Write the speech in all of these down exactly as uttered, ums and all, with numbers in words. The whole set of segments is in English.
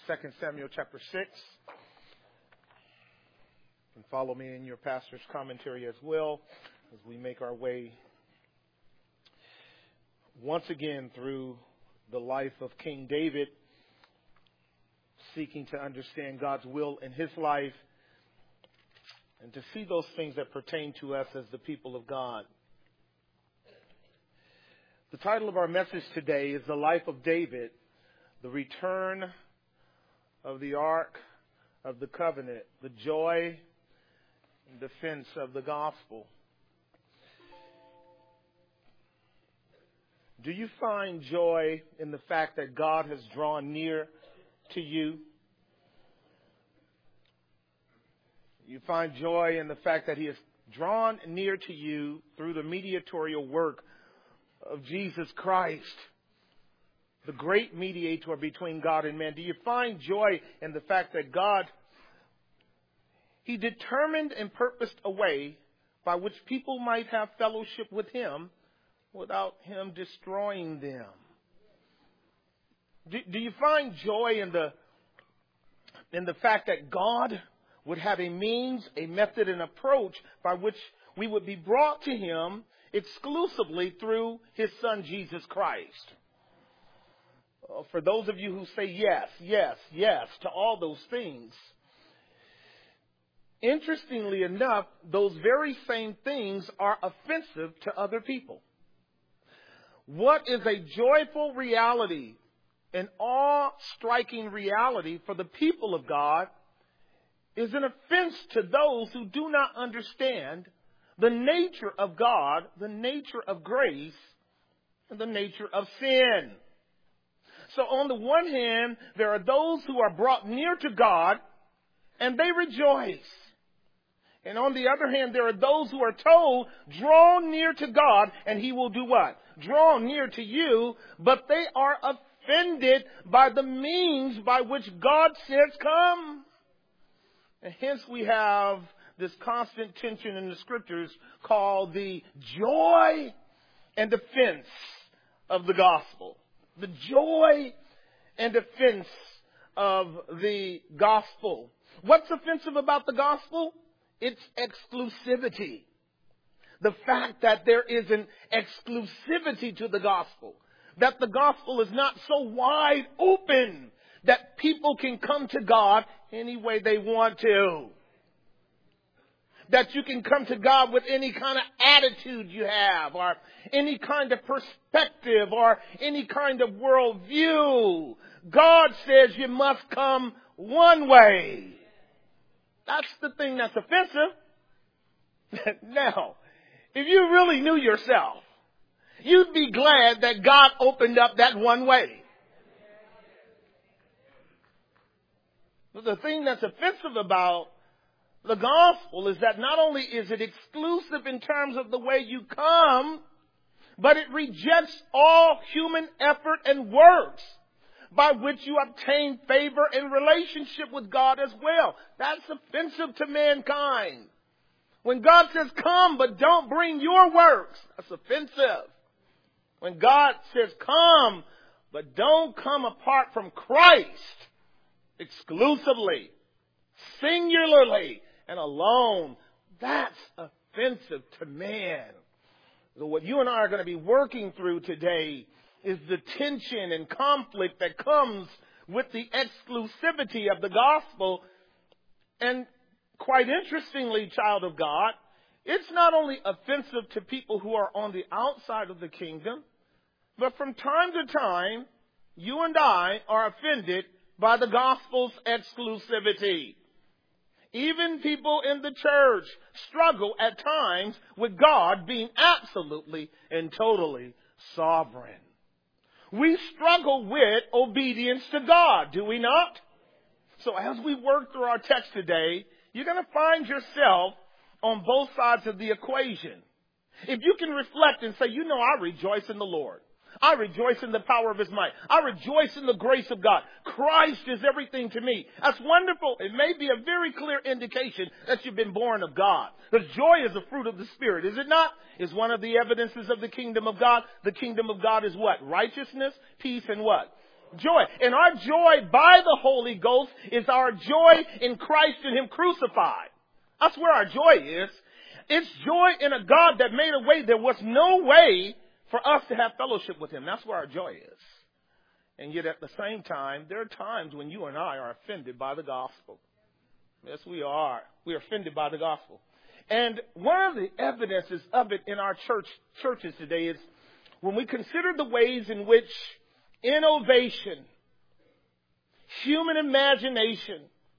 Second Samuel chapter six. And follow me in your pastor's commentary as well as we make our way once again through the life of King David, seeking to understand God's will in his life and to see those things that pertain to us as the people of God. The title of our message today is The Life of David, the Return of the Ark of the Covenant, the Joy and Defense of the Gospel. Do you find joy in the fact that God has drawn near to you? You find joy in the fact that He has drawn near to you through the mediatorial work of Jesus Christ, the great mediator between God and man. Do you find joy in the fact that God, He determined and purposed a way by which people might have fellowship with Him without Him destroying them? Do, do you find joy in the in the fact that God would have a means, a method, an approach by which we would be brought to Him exclusively through His Son, Jesus Christ? Uh, for those of you who say yes, yes, yes to all those things, interestingly enough, those very same things are offensive to other people. What is a joyful reality, an awe-striking reality for the people of God, is an offense to those who do not understand the nature of God, the nature of grace, and the nature of sin. So on the one hand, there are those who are brought near to God, and they rejoice. And on the other hand, there are those who are told, draw near to God, and He will do what? Draw near to you, but they are offended by the means by which God says come. And hence we have this constant tension in the scriptures called the joy and defense of the gospel. The joy and defense of the gospel. What's offensive about the gospel? It's exclusivity. The fact that there is an exclusivity to the gospel. That the gospel is not so wide open that people can come to God any way they want to. That you can come to God with any kind of attitude you have, or any kind of perspective, or any kind of worldview. God says you must come one way. That's the thing that's offensive. Now, if you really knew yourself, you'd be glad that God opened up that one way. But the thing that's offensive about the gospel is that not only is it exclusive in terms of the way you come, but it rejects all human effort and works by which you obtain favor and relationship with God as well. That's offensive to mankind. When God says come, but don't bring your works, that's offensive. When God says come, but don't come apart from Christ, exclusively, singularly, and alone, that's offensive to man. So what you and I are going to be working through today is the tension and conflict that comes with the exclusivity of the gospel. And quite interestingly, child of God, it's not only offensive to people who are on the outside of the kingdom, but from time to time, you and I are offended by the gospel's exclusivity. Even people in the church struggle at times with God being absolutely and totally sovereign. We struggle with obedience to God, do we not? So as we work through our text today, you're going to find yourself on both sides of the equation. If you can reflect and say, you know, I rejoice in the Lord. I rejoice in the power of His might. I rejoice in the grace of God. Christ is everything to me. That's wonderful. It may be a very clear indication that you've been born of God. Because joy is a fruit of the Spirit, is it not? Is one of the evidences of the kingdom of God. The kingdom of God is what? Righteousness, peace, and what? Joy. And our joy by the Holy Ghost is our joy in Christ and Him crucified. That's where our joy is. It's joy in a God that made a way. There was no way for us to have fellowship with Him. That's where our joy is. And yet at the same time, there are times when you and I are offended by the gospel. Yes, we are. We are offended by the gospel. And one of the evidences of it in our church churches today is when we consider the ways in which innovation, human imagination,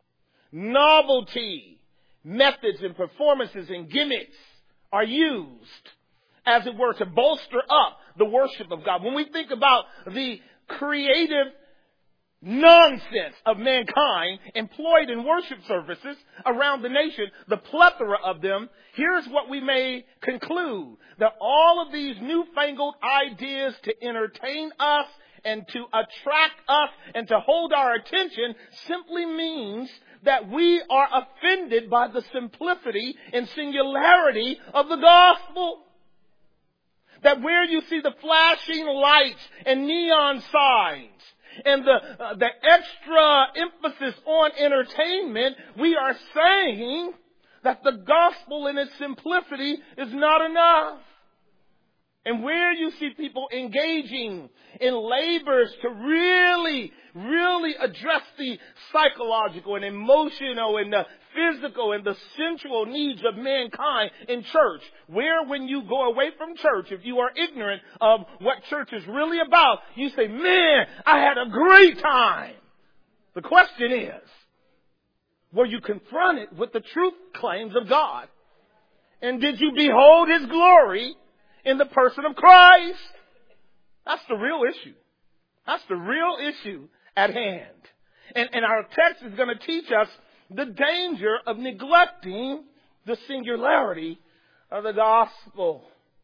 novelty, methods and performances and gimmicks are used, as it were, to bolster up the worship of God. When we think about the creative nonsense of mankind employed in worship services around the nation, the plethora of them, here's what we may conclude: that all of these newfangled ideas to entertain us and to attract us and to hold our attention simply means that we are offended by the simplicity and singularity of the gospel. That where you see the flashing lights and neon signs and the uh, the extra emphasis on entertainment, we are saying that the gospel in its simplicity is not enough. And where you see people engaging in labors to really, really address the psychological and emotional and the physical and the sensual needs of mankind in church, where when you go away from church, if you are ignorant of what church is really about, you say, man, I had a great time. The question is, were you confronted with the truth claims of God? And did you behold His glory in the person of Christ? That's the real issue. That's the real issue at hand. And, and our text is going to teach us the danger of neglecting the singularity of the gospel.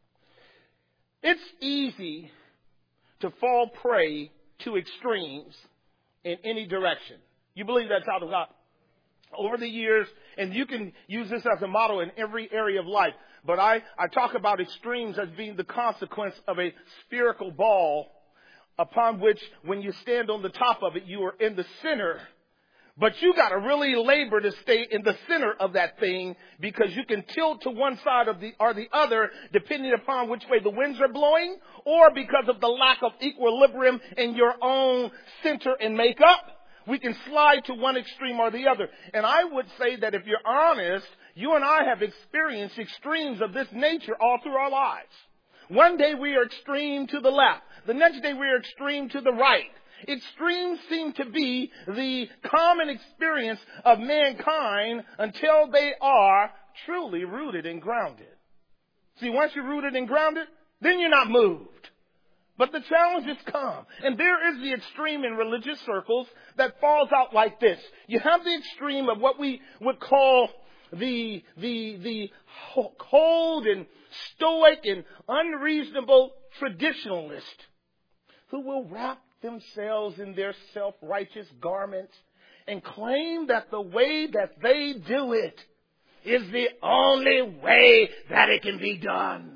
It's easy to fall prey to extremes in any direction. You believe that's out of God? Over the years, and you can use this as a model in every area of life, but I, I talk about extremes as being the consequence of a spherical ball upon which, when you stand on the top of it, you are in the center. But you got to really labor to stay in the center of that thing, because you can tilt to one side of the or the other depending upon which way the winds are blowing, or because of the lack of equilibrium in your own center and makeup, we can slide to one extreme or the other. And I would say that if you're honest, you and I have experienced extremes of this nature all through our lives. One day we are extreme to the left. The next day we are extreme to the right. Extremes seem to be the common experience of mankind until they are truly rooted and grounded. See, once you're rooted and grounded, then you're not moved. But the challenges come. And there is the extreme in religious circles that falls out like this. You have the extreme of what we would call the, the, the cold and stoic and unreasonable traditionalist, who will wrap themselves in their self-righteous garments and claim that the way that they do it is the only way that it can be done.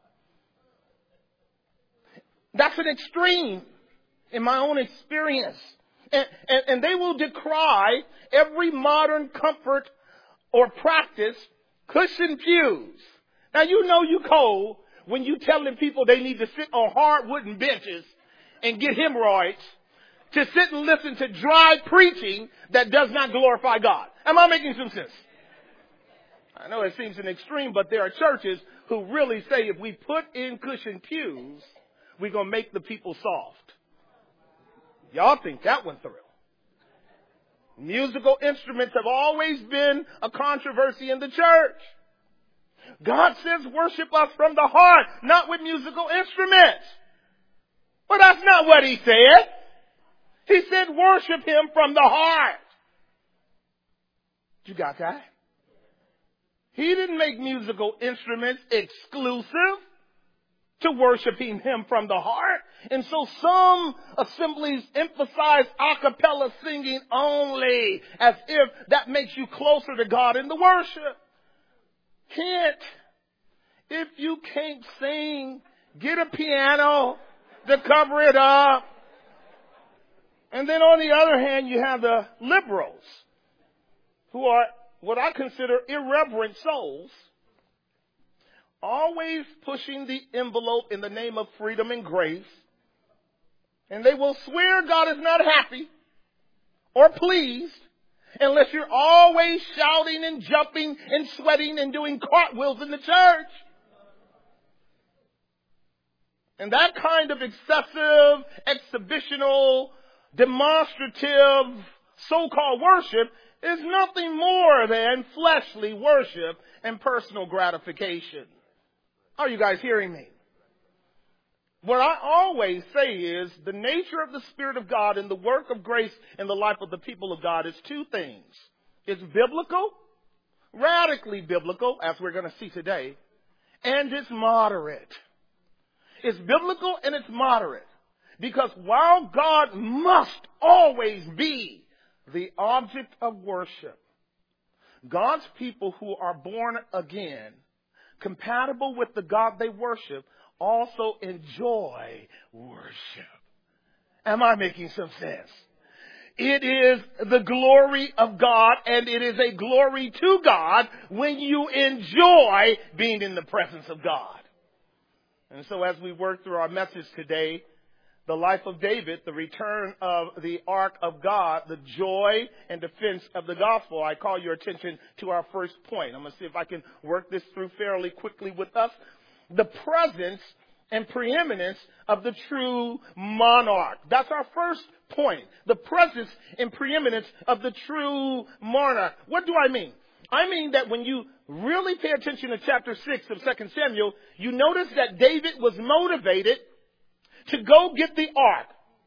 That's an extreme in my own experience. And, and, and they will decry every modern comfort or practice, cushion pews. Now, you know you cold when you telling people they need to sit on hard wooden benches and get hemorrhoids to sit and listen to dry preaching that does not glorify God. Am I making some sense? I know it seems an extreme, but there are churches who really say if we put in cushion pews, we're going to make the people soft. Y'all think that went through. Musical instruments have always been a controversy in the church. God says worship us from the heart, not with musical instruments. But that's not what He said. He said worship Him from the heart. You got that? He didn't make musical instruments exclusive to worshiping Him from the heart. And so some assemblies emphasize a cappella singing only, as if that makes you closer to God in the worship. Can't. If you can't sing, get a piano to cover it up. And then on the other hand, you have the liberals, who are what I consider irreverent souls, always pushing the envelope in the name of freedom and grace. And they will swear God is not happy or pleased unless you're always shouting and jumping and sweating and doing cartwheels in the church. And that kind of excessive, exhibitional, demonstrative, so-called worship is nothing more than fleshly worship and personal gratification. Are you guys hearing me? What I always say is the nature of the Spirit of God and the work of grace in the life of the people of God is two things. It's biblical, radically biblical, as we're going to see today, and it's moderate. It's biblical and it's moderate. Because while God must always be the object of worship, God's people who are born again, compatible with the God they worship, also enjoy worship. Am I making some sense? It is the glory of God, and it is a glory to God when you enjoy being in the presence of God. And so as we work through our message today, the life of David, the return of the ark of God, the joy and defense of the gospel, I call your attention to our first point. I'm going to see if I can work this through fairly quickly with us. The presence and preeminence of the true monarch. That's our first point. The presence and preeminence of the true monarch. What do I mean? I mean that when you really pay attention to chapter six of Second Samuel, you notice that David was motivated to go get the ark.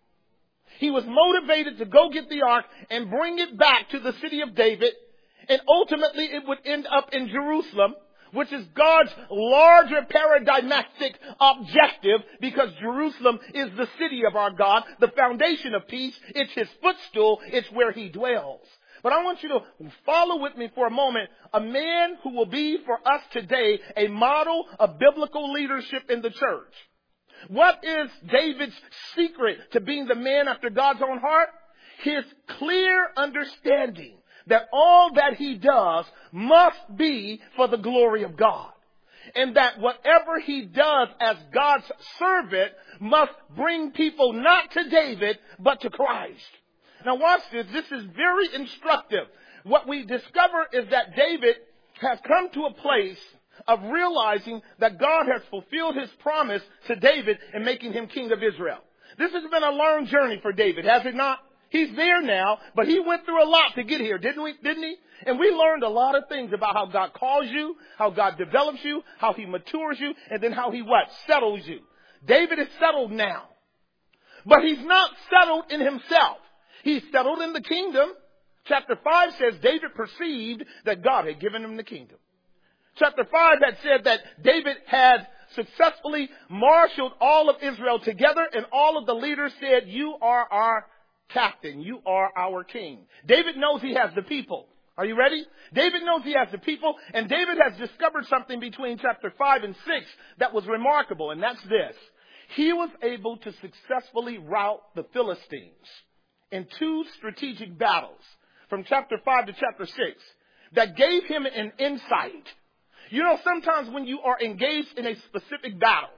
He was motivated to go get the ark and bring it back to the city of David. And ultimately it would end up in Jerusalem, which is God's larger paradigmatic objective, because Jerusalem is the city of our God, the foundation of peace. It's his footstool. It's where he dwells. But I want you to follow with me for a moment a man who will be for us today a model of biblical leadership in the church. What is David's secret to being the man after God's own heart? His clear understanding that all that he does must be for the glory of God. And that whatever he does as God's servant must bring people not to David, but to Christ. Now watch this. This is very instructive. What we discover is that David has come to a place of realizing that God has fulfilled his promise to David in making him king of Israel. This has been a long journey for David, has it not? He's there now, but he went through a lot to get here, didn't we? Didn't he? And we learned a lot of things about how God calls you, how God develops you, how he matures you, and then how he what? Settles you. David is settled now. But he's not settled in himself. He's settled in the kingdom. Chapter five says David perceived that God had given him the kingdom. Chapter five had said that David had successfully marshaled all of Israel together, and all of the leaders said, you are our captain. You are our king. David knows he has the people. Are you ready? David knows he has the people, and David has discovered something between chapter five and six that was remarkable, and that's this. He was able to successfully rout the Philistines in two strategic battles from chapter five to chapter six that gave him an insight. You know, sometimes when you are engaged in a specific battle,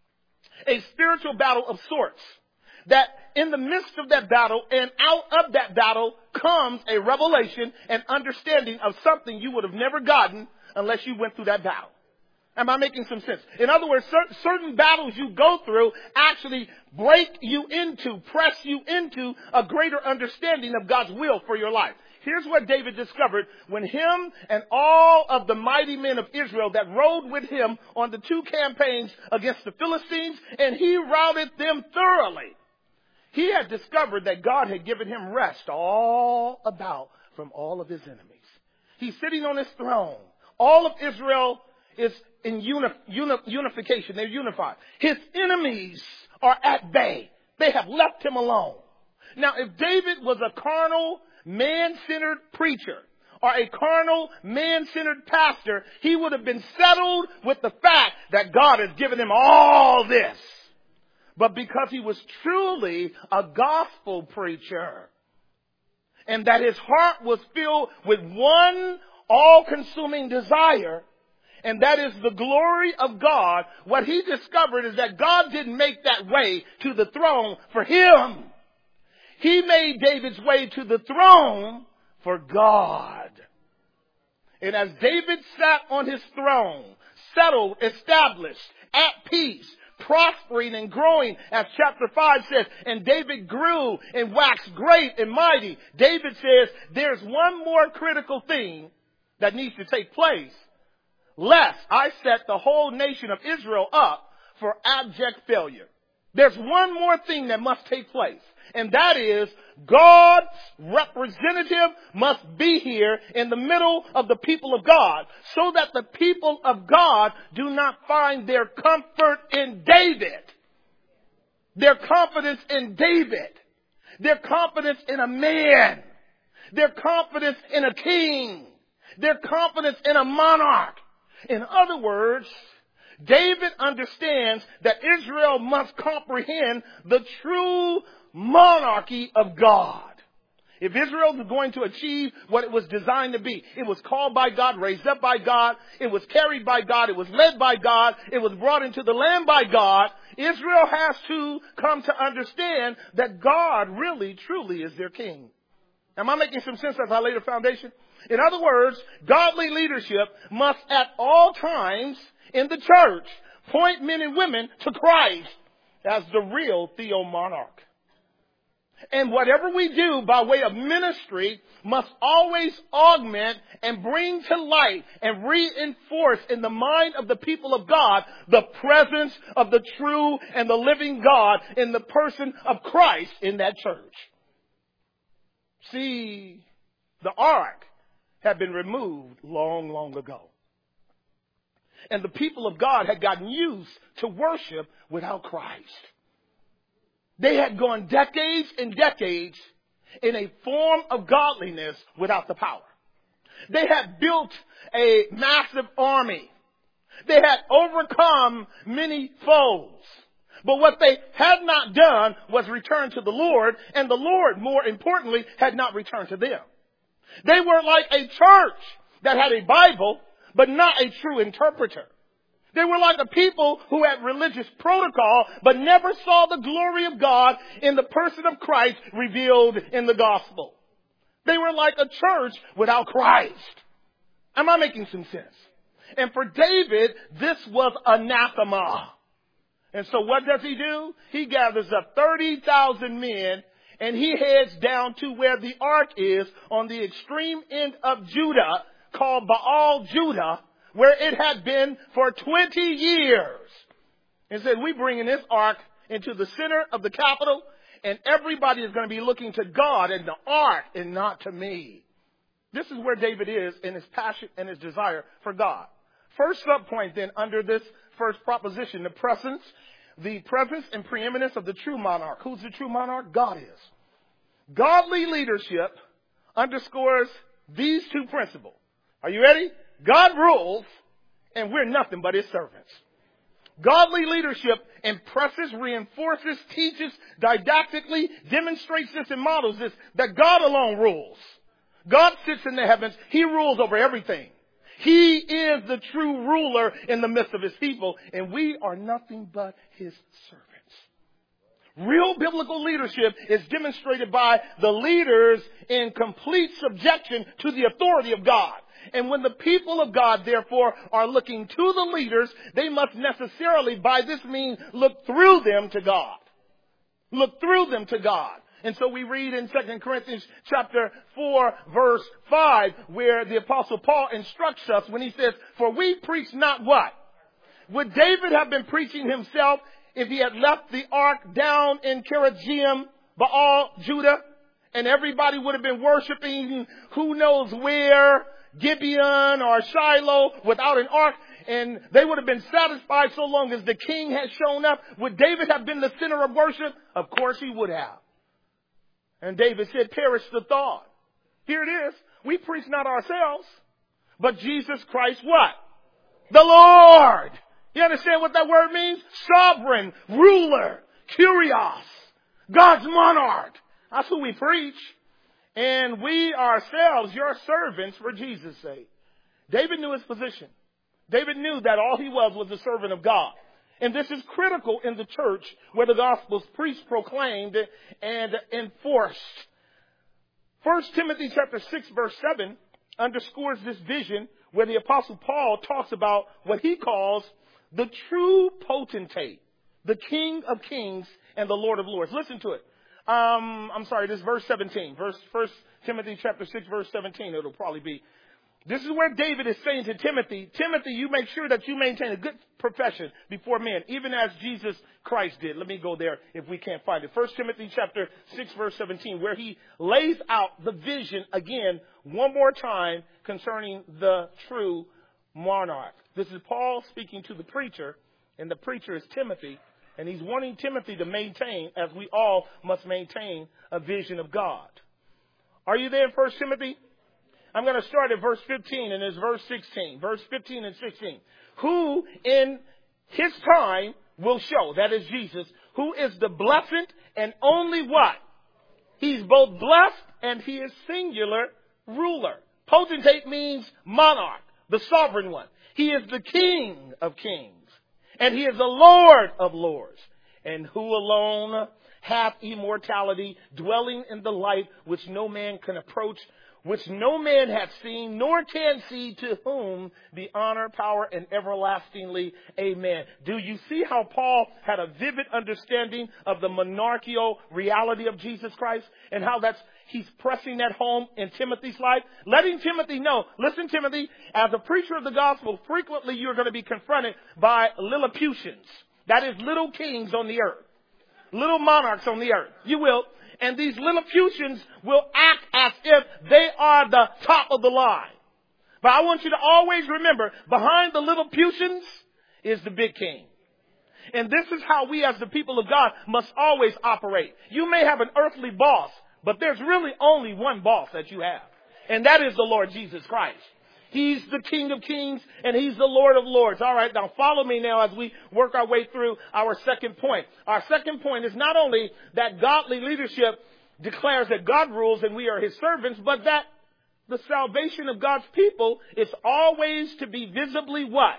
a spiritual battle of sorts, that in the midst of that battle and out of that battle comes a revelation and understanding of something you would have never gotten unless you went through that battle. Am I making some sense? In other words, cer- certain battles you go through actually break you into, press you into a greater understanding of God's will for your life. Here's what David discovered when him and all of the mighty men of Israel that rode with him on the two campaigns against the Philistines, and he routed them thoroughly. He had discovered that God had given him rest all about from all of his enemies. He's sitting on his throne. All of Israel is in uni- uni- unification. They're unified. His enemies are at bay. They have left him alone. Now, if David was a carnal, man-centered preacher or a carnal, man-centered pastor, he would have been settled with the fact that God has given him all this. but because he was truly a gospel preacher. And that his heart was filled with one all-consuming desire, and that is the glory of God. What he discovered is that God didn't make that way to the throne for him. He made David's way to the throne for God. And as David sat on his throne, settled, established, at peace, prospering and growing, as chapter five says, and David grew and waxed great and mighty. David says there's one more critical thing that needs to take place, lest I set the whole nation of Israel up for abject failure. There's one more thing that must take place, and that is God's representative must be here in the middle of the people of God, so that the people of God do not find their comfort in David, their confidence in David, their confidence in a man, their confidence in a king, their confidence in a monarch. In other words, David understands that Israel must comprehend the true monarchy of God. If Israel was going to achieve what it was designed to be, it was called by God, raised up by God, it was carried by God, it was led by God, it was brought into the land by God. Israel has to come to understand that God really, truly is their king. Am I making some sense as I lay the foundation? In other words, godly leadership must at all times in the church point men and women to Christ as the real theomonarch. And whatever we do by way of ministry must always augment and bring to light and reinforce in the mind of the people of God the presence of the true and the living God in the person of Christ in that church. See, the ark had been removed long, long ago. And the people of God had gotten used to worship without Christ. They had gone decades and decades in a form of godliness without the power. They had built a massive army. They had overcome many foes. But what they had not done was return to the Lord, and the Lord, more importantly, had not returned to them. They were like a church that had a Bible, but not a true interpreter. They were like a people who had religious protocol, but never saw the glory of God in the person of Christ revealed in the gospel. They were like a church without Christ. Am I making some sense? And for David, this was anathema. And so what does he do? He gathers up thirty thousand men, and he heads down to where the ark is on the extreme end of Judah, called Baal Judah, where it had been for twenty years. And said, we bringing this ark into the center of the capital, and everybody is going to be looking to God and the ark and not to me. This is where David is in his passion and his desire for God. First sub point then under this first proposition, the presence, the presence and preeminence of the true monarch. Who's the true monarch? God is. Godly leadership underscores these two principles. Are you ready? God rules, and we're nothing but his servants. Godly leadership impresses, reinforces, teaches, didactically demonstrates this and models this, that God alone rules. God sits in the heavens. He rules over everything. He is the true ruler in the midst of his people, and we are nothing but his servants. Real biblical leadership is demonstrated by the leaders in complete subjection to the authority of God. And when the people of God, therefore, are looking to the leaders, they must necessarily, by this means, look through them to God. Look through them to God. And so we read in Second Corinthians chapter four, verse five, where the Apostle Paul instructs us when he says, for we preach not what? Would David have been preaching himself if he had left the ark down in Kiriath Baal, Judah, and everybody would have been worshiping who knows where, Gibeon or Shiloh, without an ark, and they would have been satisfied so long as the king had shown up? Would David have been the center of worship? Of course he would have. And David said, perish the thought. Here it is. We preach not ourselves, but Jesus Christ what? The Lord. You understand what that word means? Sovereign, ruler, Kyrios, God's monarch. That's who we preach. And we ourselves, your servants, for Jesus' sake. David knew his position. David knew that all he was was a servant of God. And this is critical in the church where the gospel is preached, proclaimed, and enforced. First Timothy chapter six verse seven underscores this vision where the apostle Paul talks about what he calls the true potentate, the King of Kings and the Lord of Lords. Listen to it. Um, I'm sorry, this is verse seventeen. Verse First Timothy chapter six verse seventeen. It'll probably be. This is where David is saying to Timothy, Timothy, you make sure that you maintain a good profession before men, even as Jesus Christ did. Let me go there if we can't find it. First Timothy chapter six verse seventeen, where he lays out the vision again one more time concerning the true monarch. This is Paul speaking to the preacher, and the preacher is Timothy, and he's wanting Timothy to maintain, as we all must maintain, a vision of God. Are you there in First Timothy? I'm going to start at verse fifteen and it's verse sixteen. Verse fifteen and sixteen. Who in his time will show, that is Jesus, who is the blessed and only what? He's both blessed and he is singular ruler. Potentate means monarch, the sovereign one. He is the King of kings and he is the Lord of lords, and who alone hath immortality, dwelling in the light which no man can approach, which no man hath seen, nor can see, to whom be honor, power, and everlastingly. Amen. Do you see how Paul had a vivid understanding of the monarchical reality of Jesus Christ and how that's he's pressing that home in Timothy's life? Letting Timothy know, listen, Timothy, as a preacher of the gospel, frequently you're going to be confronted by Lilliputians. That is little kings on the earth. Little monarchs on the earth. You will. And these Lilliputians will act as if they are the top of the line. But I want you to always remember, behind the Lilliputians is the big king. And this is how we as the people of God must always operate. You may have an earthly boss, but there's really only one boss that you have. And that is the Lord Jesus Christ. He's the King of Kings and he's the Lord of Lords. All right, now follow me now as we work our way through our second point. Our second point is not only that godly leadership declares that God rules and we are his servants, but that the salvation of God's people is always to be visibly what?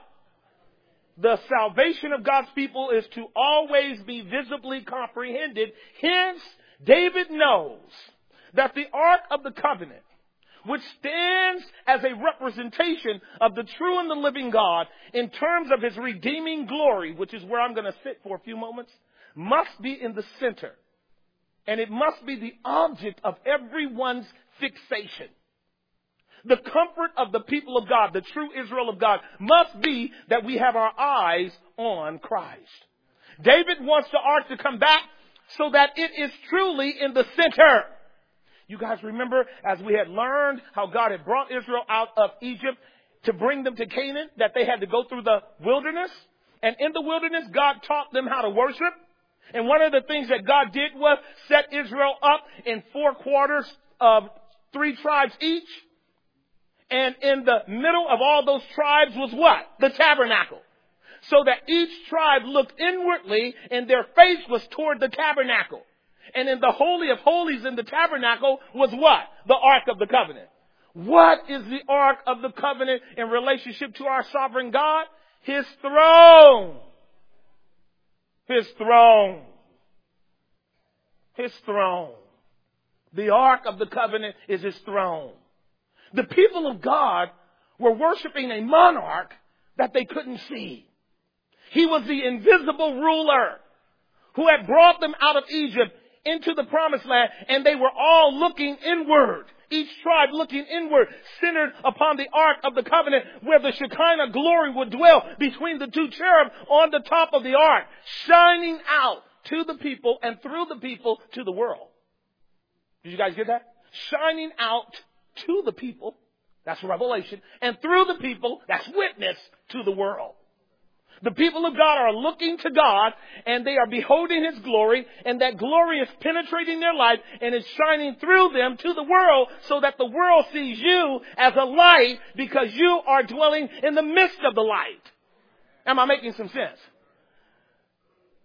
The salvation of God's people is to always be visibly comprehended. Hence, David knows that the Ark of the Covenant, which stands as a representation of the true and the living God in terms of his redeeming glory, which is where I'm going to sit for a few moments, must be in the center. And it must be the object of everyone's fixation. The comfort of the people of God, the true Israel of God, must be that we have our eyes on Christ. David wants the ark to come back so that it is truly in the center. You guys remember as we had learned how God had brought Israel out of Egypt to bring them to Canaan, that they had to go through the wilderness. And in the wilderness, God taught them how to worship. And one of the things that God did was set Israel up in four quarters of three tribes each. And in the middle of all those tribes was what? The tabernacle. So that each tribe looked inwardly and their face was toward the tabernacle. And in the Holy of Holies in the tabernacle was what? The Ark of the Covenant. What is the Ark of the Covenant in relationship to our sovereign God? His throne. His throne. His throne. The Ark of the Covenant is his throne. The people of God were worshiping a monarch that they couldn't see. He was the invisible ruler who had brought them out of Egypt into the promised land, and they were all looking inward. Each tribe looking inward, centered upon the Ark of the Covenant, where the Shekinah glory would dwell between the two cherub on the top of the Ark, shining out to the people and through the people to the world. Did you guys get that? Shining out to the people, that's Revelation, and through the people, that's witness to the world. The people of God are looking to God and they are beholding his glory, and that glory is penetrating their life and is shining through them to the world so that the world sees you as a light because you are dwelling in the midst of the light. Am I making some sense?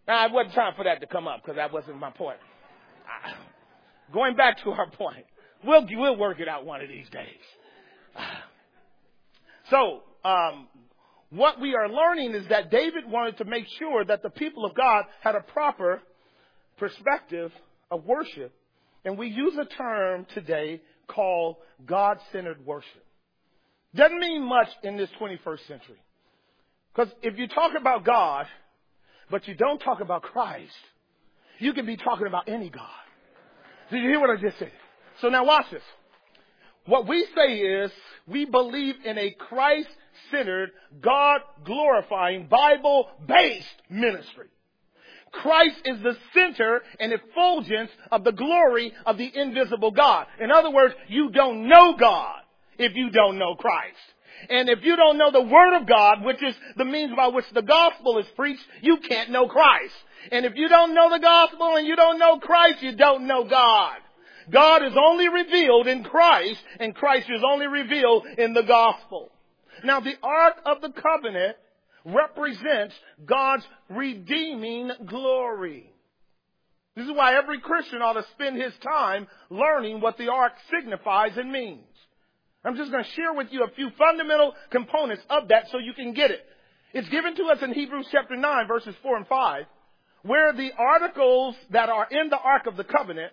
Now, it wasn't time for that to come up because that wasn't my point. Uh, going back to our point, we'll, we'll work it out one of these days. Uh, so, um, what we are learning is that David wanted to make sure that the people of God had a proper perspective of worship. And we use a term today called God-centered worship. Doesn't mean much in this twenty-first century. Because if you talk about God, but you don't talk about Christ, you can be talking about any God. Did you hear what I just said? So now watch this. What we say is we believe in a Christ-centered, God-glorifying, Bible-based ministry. Christ is the center and effulgence of the glory of the invisible God. In other words, you don't know God if you don't know Christ. And if you don't know the Word of God, which is the means by which the gospel is preached, you can't know Christ. And if you don't know the gospel and you don't know Christ, you don't know God. God is only revealed in Christ, and Christ is only revealed in the gospel. Now, the Ark of the Covenant represents God's redeeming glory. This is why every Christian ought to spend his time learning what the ark signifies and means. I'm just going to share with you a few fundamental components of that so you can get it. It's given to us in Hebrews chapter nine, verses four and five, where the articles that are in the Ark of the Covenant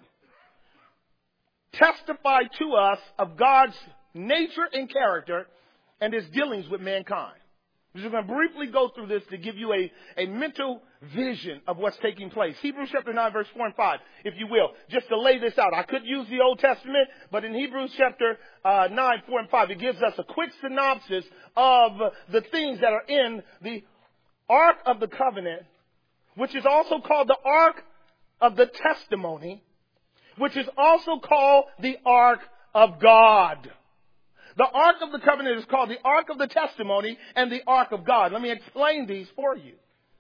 testify to us of God's nature and character and his dealings with mankind. I'm just going to briefly go through this to give you a, a mental vision of what's taking place. Hebrews chapter nine, verse four and five, if you will, just to lay this out. I could use the Old Testament, but in Hebrews chapter uh, nine, four and five, it gives us a quick synopsis of the things that are in the Ark of the Covenant, which is also called the Ark of the Testimony, which is also called the Ark of God. The Ark of the Covenant is called the Ark of the Testimony and the Ark of God. Let me explain these for you.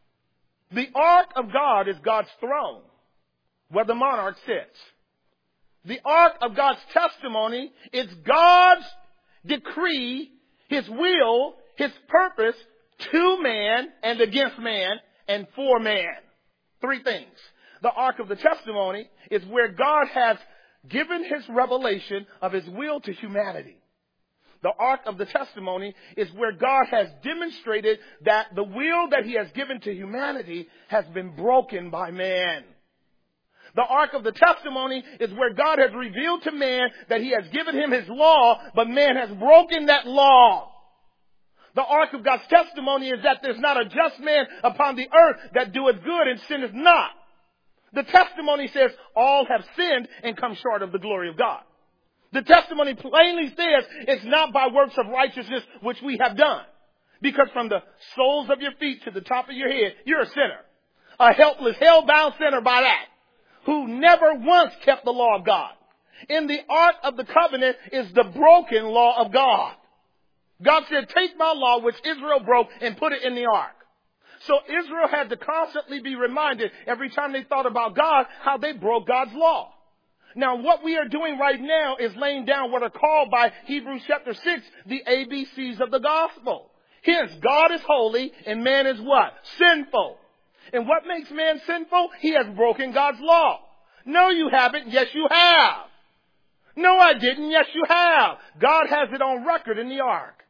The Ark of God is God's throne, where the monarch sits. The Ark of God's testimony is God's decree, his will, his purpose to man and against man and for man. Three things. The Ark of the Testimony is where God has given his revelation of his will to humanity. The Ark of the Testimony is where God has demonstrated that the will that he has given to humanity has been broken by man. The Ark of the Testimony is where God has revealed to man that he has given him his law, but man has broken that law. The Ark of God's testimony is that there's not a just man upon the earth that doeth good and sinneth not. The testimony says all have sinned and come short of the glory of God. The testimony plainly says it's not by works of righteousness which we have done. Because from the soles of your feet to the top of your head, you're a sinner. A helpless, hell-bound sinner by that, who never once kept the law of God. In the Ark of the Covenant is the broken law of God. God said, take my law, which Israel broke, and put it in the Ark. So Israel had to constantly be reminded every time they thought about God, how they broke God's law. Now, what we are doing right now is laying down what are called by Hebrews chapter six, the A B Cs of the gospel. Hence, God is holy and man is what? Sinful. And what makes man sinful? He has broken God's law. No, you haven't. Yes, you have. No, I didn't. Yes, you have. God has it on record in the ark.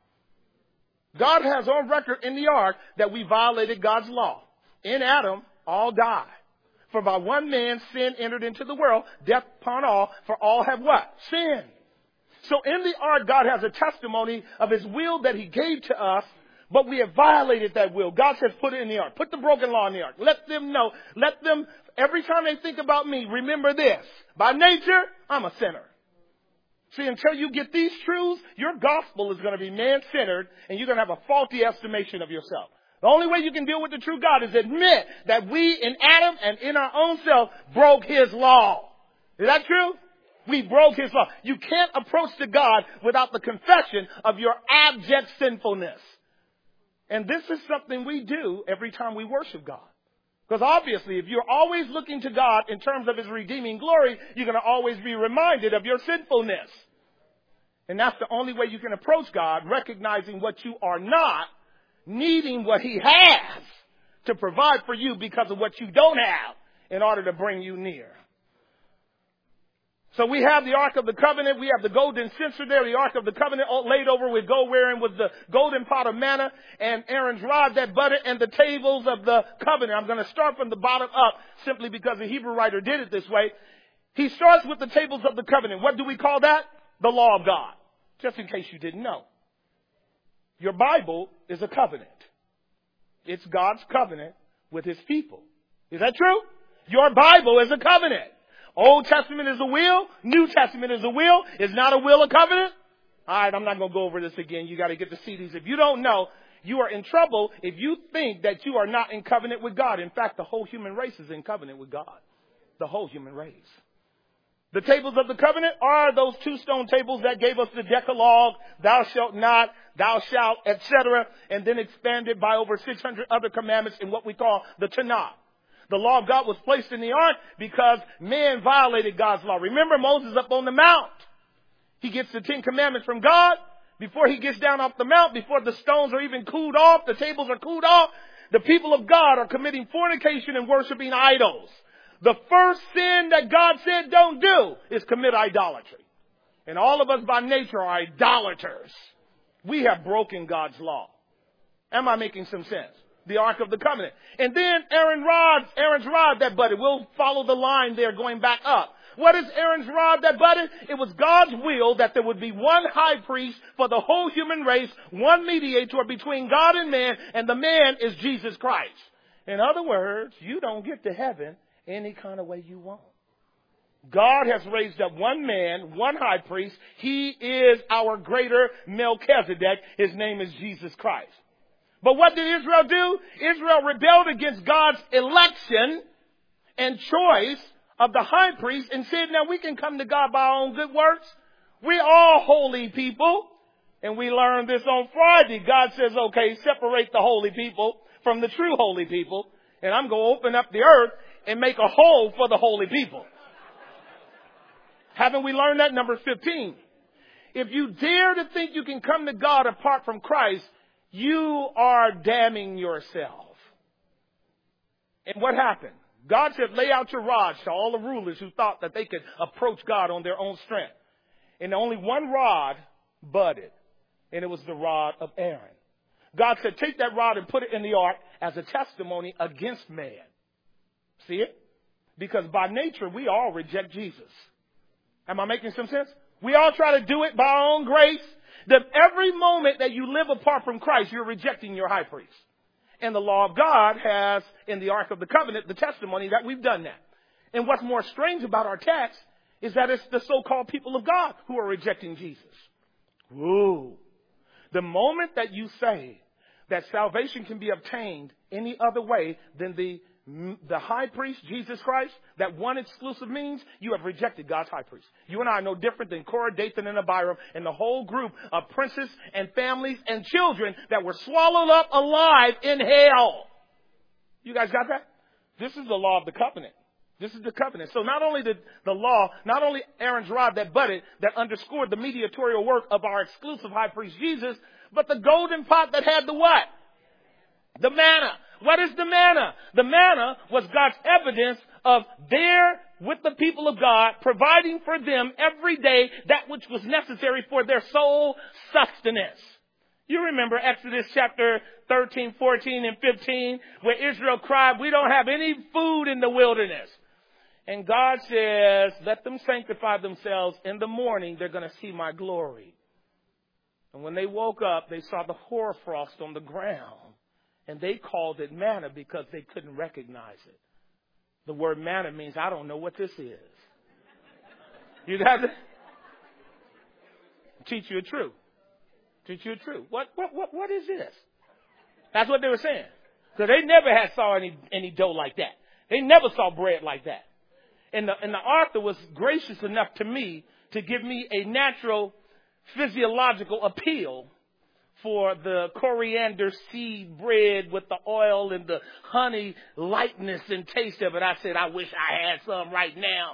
God has on record in the ark that we violated God's law. In Adam, all died. For by one man sin entered into the world, death upon all, for all have what? Sinned. So in the ark, God has a testimony of his will that he gave to us, but we have violated that will. God says, put it in the ark. Put the broken law in the ark. Let them know. Let them, every time they think about me, remember this. By nature, I'm a sinner. See, until you get these truths, your gospel is going to be man-centered, and you're going to have a faulty estimation of yourself. The only way you can deal with the true God is admit that we in Adam and in our own self broke his law. Is that true? We broke his law. You can't approach to God without the confession of your abject sinfulness. And this is something we do every time we worship God. Because obviously, if you're always looking to God in terms of his redeeming glory, you're going to always be reminded of your sinfulness. And that's the only way you can approach God, recognizing what you are not, needing what he has, to provide for you because of what you don't have in order to bring you near. So we have the Ark of the Covenant. We have the golden censer there, the Ark of the Covenant laid over with gold, wherein was the golden pot of manna and Aaron's rod that budded and the tables of the covenant. I'm going to start from the bottom up simply because the Hebrew writer did it this way. He starts with the tables of the covenant. What do we call that? The law of God. Just in case you didn't know. Your Bible is a covenant. It's God's covenant with his people. Is that true? Your Bible is a covenant. Old Testament is a will. New Testament is a will. Is not a will a covenant? All right, I'm not going to go over this again. You got to get the C Ds. If you don't know, you are in trouble if you think that you are not in covenant with God. In fact, the whole human race is in covenant with God. The whole human race. The tables of the covenant are those two stone tables that gave us the Decalogue, thou shalt not, thou shalt, et cetera, and then expanded by over six hundred other commandments in what we call the Tanakh. The law of God was placed in the ark because man violated God's law. Remember Moses up on the mount. He gets the Ten Commandments from God. Before he gets down off the mount, before the stones are even cooled off, the tables are cooled off, the people of God are committing fornication and worshiping idols. The first sin that God said don't do is commit idolatry. And all of us by nature are idolaters. We have broken God's law. Am I making some sense? The Ark of the Covenant. And then Aaron rod, Aaron's rod that budded. We'll follow the line there going back up. What is Aaron's rod that budded? It was God's will that there would be one high priest for the whole human race, one mediator between God and man, and the man is Jesus Christ. In other words, you don't get to heaven any kind of way you want. God has raised up one man, one high priest. He is our greater Melchizedek. His name is Jesus Christ. But what did Israel do? Israel rebelled against God's election and choice of the high priest and said, now we can come to God by our own good works. We're all holy people. And we learned this on Friday. God says, okay, separate the holy people from the true holy people. And I'm going to open up the earth and make a hole for the holy people. Haven't we learned that? Number fifteen. If you dare to think you can come to God apart from Christ, you are damning yourself. And what happened? God said, lay out your rods to all the rulers who thought that they could approach God on their own strength. And only one rod budded, and it was the rod of Aaron. God said, take that rod and put it in the ark as a testimony against man. See it? Because by nature, we all reject Jesus. Am I making some sense? We all try to do it by our own grace. That every moment that you live apart from Christ, you're rejecting your high priest. And the law of God has, in the Ark of the Covenant, the testimony that we've done that. And what's more strange about our text is that it's the so-called people of God who are rejecting Jesus. Whoa. The moment that you say that salvation can be obtained any other way than the the high priest, Jesus Christ, that one exclusive means, you have rejected God's high priest. You and I are no different than Korah, Dathan, and Abiram and the whole group of princes and families and children that were swallowed up alive in hell. You guys got that? This is the law of the covenant. This is the covenant. So not only did the law, not only Aaron's rod that budded, that underscored the mediatorial work of our exclusive high priest Jesus, but the golden pot that had the what? The manna. What is the manna? The manna was God's evidence of there with the people of God, providing for them every day that which was necessary for their soul sustenance. You remember Exodus chapter thirteen, fourteen, and fifteen, where Israel cried, we don't have any food in the wilderness. And God says, let them sanctify themselves. In the morning, they're going to see my glory. And when they woke up, they saw the hoarfrost on the ground. And they called it manna because they couldn't recognize it. The word manna means, I don't know what this is. You got to teach you a truth. Teach you a truth. What, what, what, what is this? That's what they were saying. Because they never had saw any, any dough like that. They never saw bread like that. And the, and the author was gracious enough to me to give me a natural physiological appeal for the coriander seed bread with the oil and the honey lightness and taste of it. I said, I wish I had some right now.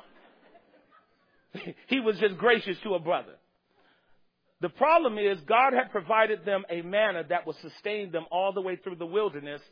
He was just gracious to a brother. The problem is God had provided them a manna that would sustain them all the way through the wilderness.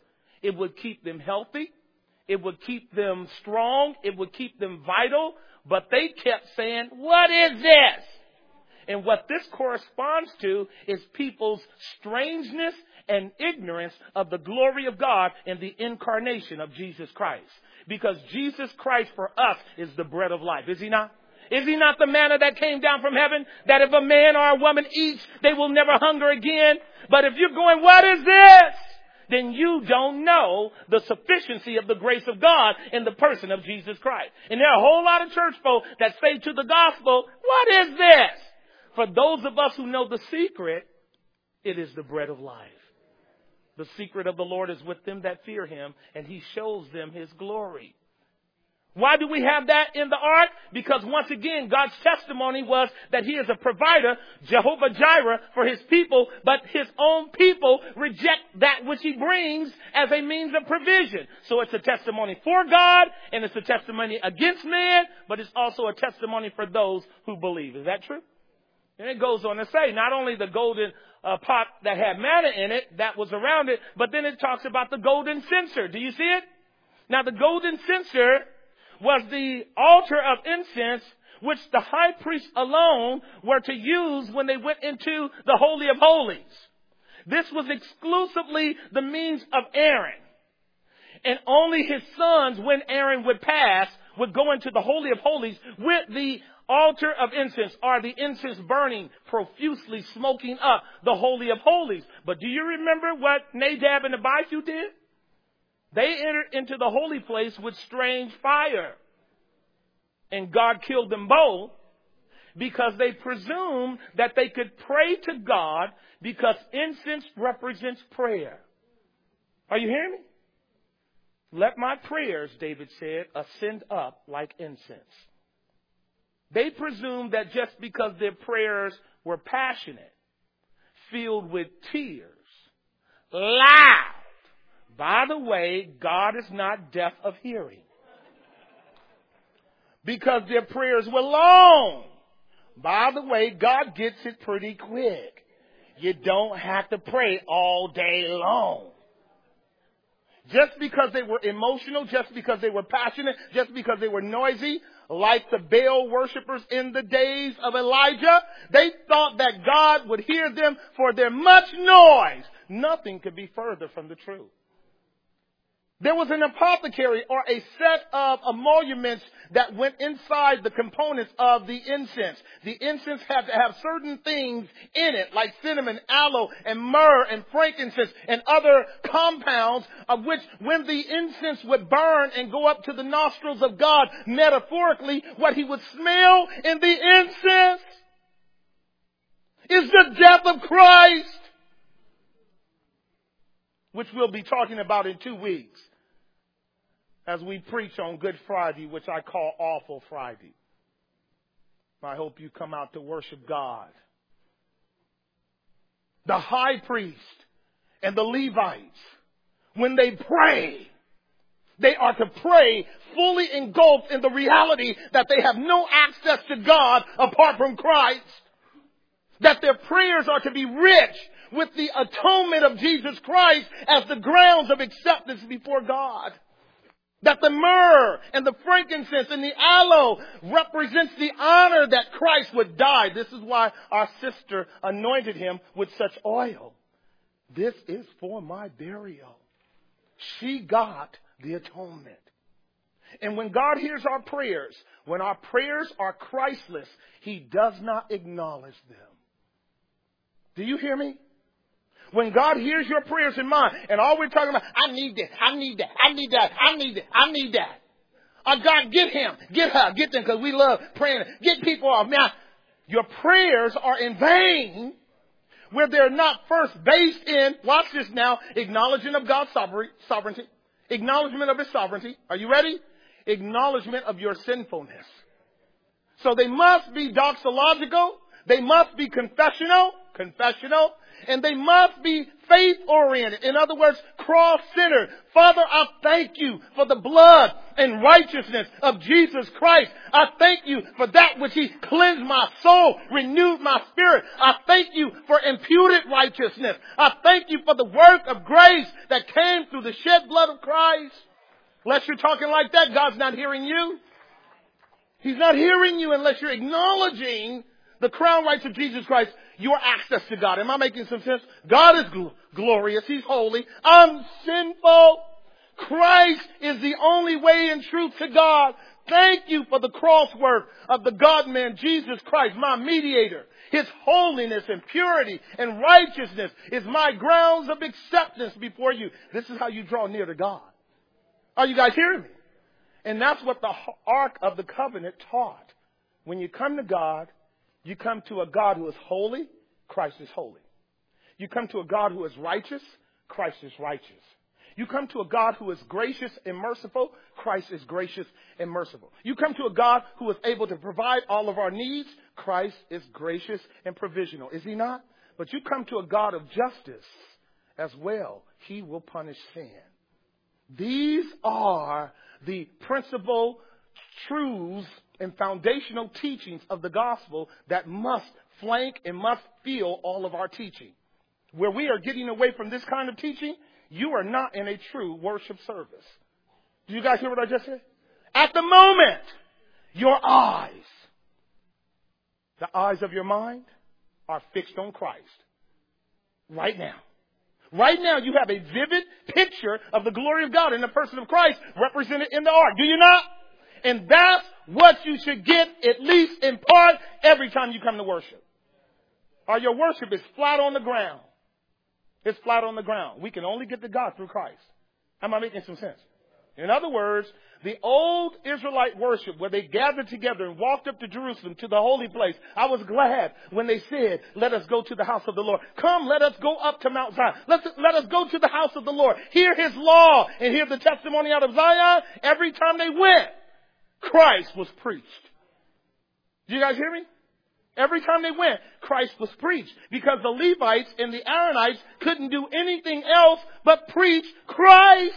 It would keep them healthy. It would keep them strong. It would keep them vital. But they kept saying, what is this? And what this corresponds to is people's strangeness and ignorance of the glory of God and the incarnation of Jesus Christ. Because Jesus Christ for us is the bread of life. Is he not? Is he not the manna that came down from heaven? That if a man or a woman eats, they will never hunger again. But if you're going, what is this? Then you don't know the sufficiency of the grace of God in the person of Jesus Christ. And there are a whole lot of church folk that say to the gospel, what is this? For those of us who know the secret, it is the bread of life. The secret of the Lord is with them that fear him, and he shows them his glory. Why do we have that in the ark? Because once again, God's testimony was that he is a provider, Jehovah Jireh, for his people, but his own people reject that which he brings as a means of provision. So it's a testimony for God, and it's a testimony against man, but it's also a testimony for those who believe. Is that true? And it goes on to say, not only the golden uh, pot that had manna in it, that was around it, but then it talks about the golden censer. Do you see it? Now the golden censer was the altar of incense which the high priest alone were to use when they went into the Holy of Holies. This was exclusively the means of Aaron. And only his sons, when Aaron would pass, would go into the Holy of Holies with the altar of incense, or the incense burning profusely, smoking up the Holy of Holies. But do you remember what Nadab and Abihu did? They entered into the holy place with strange fire. And God killed them both because they presumed that they could pray to God, because incense represents prayer. Are you hearing me? Let my prayers, David said, ascend up like incense. They presumed that just because their prayers were passionate, filled with tears, loud. By the way, God is not deaf of hearing. Because their prayers were long. By the way, God gets it pretty quick. You don't have to pray all day long. Just because they were emotional, just because they were passionate, just because they were noisy, like the Baal worshipers in the days of Elijah, they thought that God would hear them for their much noise. Nothing could be further from the truth. There was an apothecary, or a set of emoluments that went inside the components of the incense. The incense had to have certain things in it, like cinnamon, aloe, and myrrh, and frankincense, and other compounds, of which when the incense would burn and go up to the nostrils of God, metaphorically, what he would smell in the incense is the death of Christ, which we'll be talking about in two weeks as we preach on Good Friday, which I call Awful Friday. I hope you come out to worship God. The high priest and the Levites, when they pray, they are to pray fully engulfed in the reality that they have no access to God apart from Christ. That their prayers are to be rich with the atonement of Jesus Christ as the grounds of acceptance before God. That the myrrh and the frankincense and the aloe represents the honor that Christ would die. This is why our sister anointed him with such oil. This is for my burial. She got the atonement. And when God hears our prayers, when our prayers are Christless, he does not acknowledge them. Do you hear me? When God hears your prayers and mine, and all we're talking about, I need this, I need that, I need that, I need that, I need that. Oh, God, get him, get her, get them, because we love praying. Get people off. Now, your prayers are in vain where they're not first based in, watch this now, acknowledgement of God's sovereignty, acknowledgement of his sovereignty. Are you ready? Acknowledgement of your sinfulness. So they must be doxological, they must be confessional, confessional, and they must be faith-oriented. In other words, cross-centered. Father, I thank you for the blood and righteousness of Jesus Christ. I thank you for that which He cleansed my soul, renewed my spirit. I thank you for imputed righteousness. I thank you for the work of grace that came through the shed blood of Christ. Unless you're talking like that, God's not hearing you. He's not hearing you unless you're acknowledging the crown rights of Jesus Christ, your access to God. Am I making some sense? God is gl- glorious. He's holy. I'm sinful. Christ is the only way and truth to God. Thank you for the cross work of the God-man, Jesus Christ, my mediator. His holiness and purity and righteousness is my grounds of acceptance before you. This is how you draw near to God. Are you guys hearing me? And that's what the Ark of the Covenant taught. When you come to God, you come to a God who is holy. Christ is holy. You come to a God who is righteous. Christ is righteous. You come to a God who is gracious and merciful. Christ is gracious and merciful. You come to a God who is able to provide all of our needs. Christ is gracious and provisional. Is He not? But you come to a God of justice as well. He will punish sin. These are the principal truths and foundational teachings of the gospel that must flank and must fuel all of our teaching. Where we are getting away from this kind of teaching, you are not in a true worship service. Do you guys hear what I just said? At the moment, your eyes, the eyes of your mind are fixed on Christ. Right now. Right now, you have a vivid picture of the glory of God in the person of Christ represented in the ark. Do you not? And that's what you should get, at least in part, every time you come to worship. Or your worship is flat on the ground. It's flat on the ground. We can only get to God through Christ. Am I making some sense? In other words, the old Israelite worship where they gathered together and walked up to Jerusalem, to the holy place. I was glad when they said, let us go to the house of the Lord. Come, let us go up to Mount Zion. Let's, let us go to the house of the Lord. Hear His law and hear the testimony out of Zion. Every time they went, Christ was preached. Do you guys hear me? Every time they went, Christ was preached. Because the Levites and the Aaronites couldn't do anything else but preach Christ.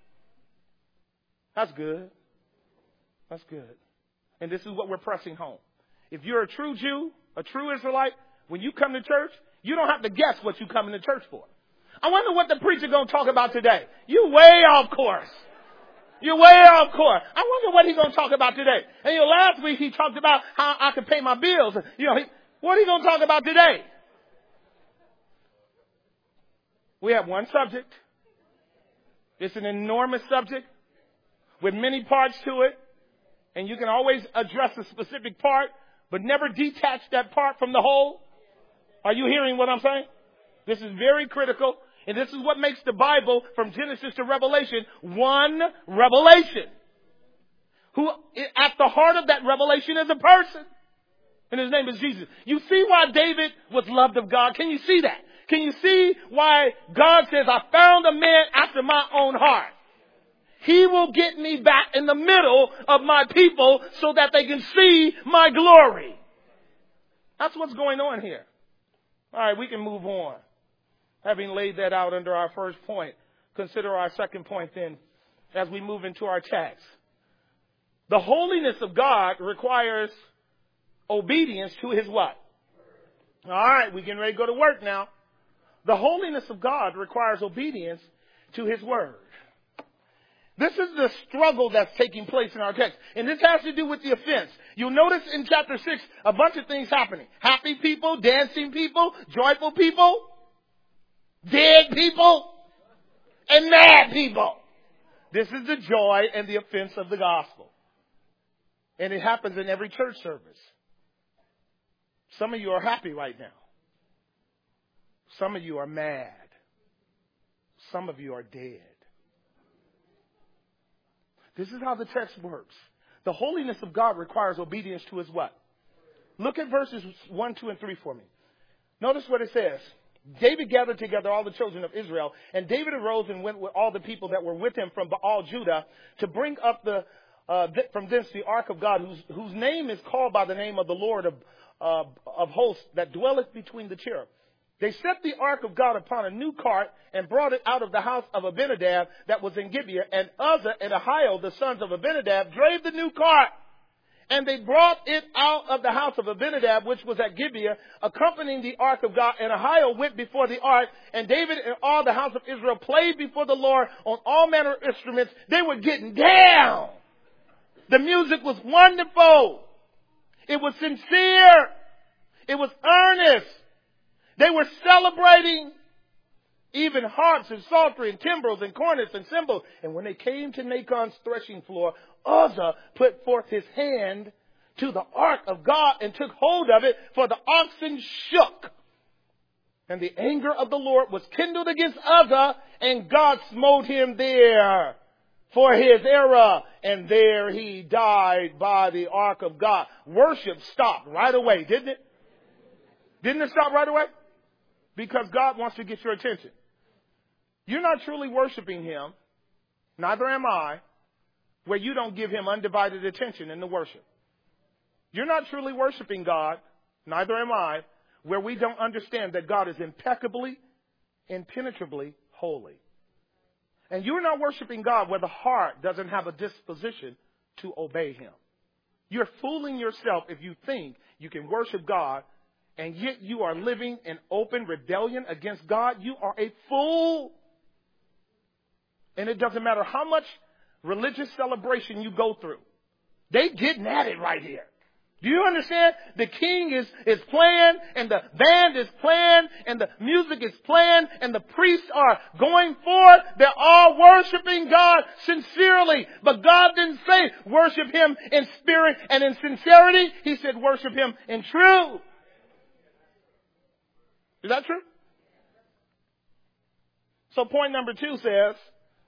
That's good. That's good. And this is what we're pressing home. If you're a true Jew, a true Israelite, when you come to church, you don't have to guess what you come into church for. I wonder what the preacher going to talk about today. You way off course. You're way off course. I wonder what he's going to talk about today. And you know, last week he talked about how I could pay my bills. You know, he, what are you going to talk about today? We have one subject. It's an enormous subject with many parts to it. And you can always address a specific part, but never detach that part from the whole. Are you hearing what I'm saying? This is very critical. And this is what makes the Bible, from Genesis to Revelation, one revelation. Who, at the heart of that revelation is a person. And His name is Jesus. You see why David was loved of God? Can you see that? Can you see why God says, I found a man after my own heart? He will get me back in the middle of my people so that they can see my glory. That's what's going on here. All right, we can move on. Having laid that out under our first point, consider our second point then as we move into our text. The holiness of God requires obedience to His what? All right, we're getting ready to go to work now. The holiness of God requires obedience to His word. This is the struggle that's taking place in our text. And this has to do with the offense. You'll notice in chapter six, a bunch of things happening. Happy people, dancing people, joyful people, dead people, and mad people. This is the joy and the offense of the gospel. And it happens in every church service. Some of you are happy right now. Some of you are mad. Some of you are dead. This is how the text works. The holiness of God requires obedience to His what? Look at verses one, two, and three for me. Notice what it says. David gathered together all the children of Israel, and David arose and went with all the people that were with him from Baal Judah to bring up the uh, th- from thence the ark of God, whose, whose name is called by the name of the Lord of, uh, of hosts, that dwelleth between the cherub. They set the ark of God upon a new cart and brought it out of the house of Abinadab that was in Gibeah. And Uzzah and Ahio, the sons of Abinadab, drave the new cart. And they brought it out of the house of Abinadab, which was at Gibeah, accompanying the ark of God. And Ahio went before the ark, and David and all the house of Israel played before the Lord on all manner of instruments. They were getting down. The music was wonderful. It was sincere. It was earnest. They were celebrating. Even harps and psaltery and timbrels and cornets and cymbals. And when they came to Nachon's threshing floor, Uzzah put forth his hand to the ark of God and took hold of it, for the oxen shook. And the anger of the Lord was kindled against Uzzah, and God smote him there for his error. And there he died by the ark of God. Worship stopped right away, didn't it? Didn't it stop right away? Because God wants to get your attention. You're not truly worshiping him, neither am I, where you don't give him undivided attention in the worship. You're not truly worshiping God, neither am I, where we don't understand that God is impeccably, impenetrably holy. And you're not worshiping God where the heart doesn't have a disposition to obey him. You're fooling yourself if you think you can worship God and yet you are living in open rebellion against God. You are a fool. And it doesn't matter how much religious celebration you go through. They getting at it right here. Do you understand? The king is, is playing, and the band is playing, and the music is playing, and the priests are going forth. They're all worshiping God sincerely. But God didn't say worship him in spirit and in sincerity. He said worship him in truth. Is that true? So point number two says,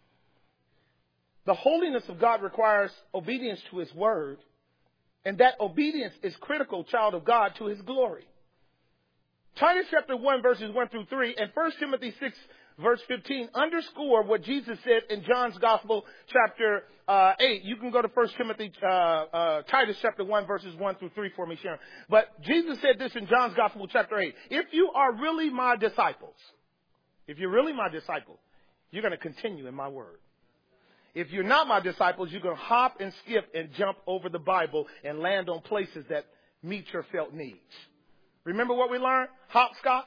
the holiness of God requires obedience to his word, and that obedience is critical, child of God, to his glory. Titus chapter one, verses one through three, and First Timothy six, verse fifteen, underscore what Jesus said in John's Gospel, chapter uh, eight. You can go to First Timothy, uh, uh, Titus chapter one, verses one through three for me, Sharon. But Jesus said this in John's Gospel, chapter eight. If you are really my disciples, if you're really my disciple, you're going to continue in my word. If you're not my disciples, you're going to hop and skip and jump over the Bible and land on places that meet your felt needs. Remember what we learned? Hopscotch?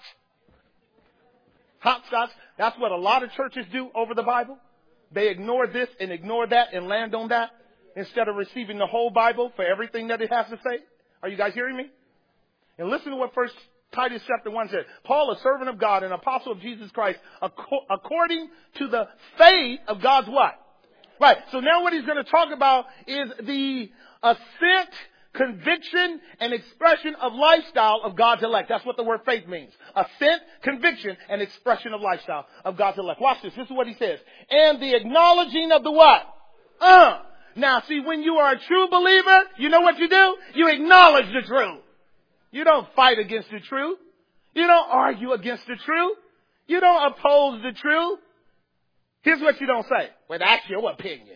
Hopscotch. That's what a lot of churches do over the Bible. They ignore this and ignore that and land on that instead of receiving the whole Bible for everything that it has to say. Are you guys hearing me? And listen to what First Titus chapter one says. Paul, a servant of God and apostle of Jesus Christ, according to the faith of God's what? Right. So now what he's going to talk about is the assent, conviction, and expression of lifestyle of God's elect. That's what the word faith means. Assent, conviction, and expression of lifestyle of God's elect. Watch this. This is what he says. And the acknowledging of the what? Uh. Now, see, when you are a true believer, you know what you do? You acknowledge the truth. You don't fight against the truth. You don't argue against the truth. You don't oppose the truth. Here's what you don't say. Well, that's your opinion.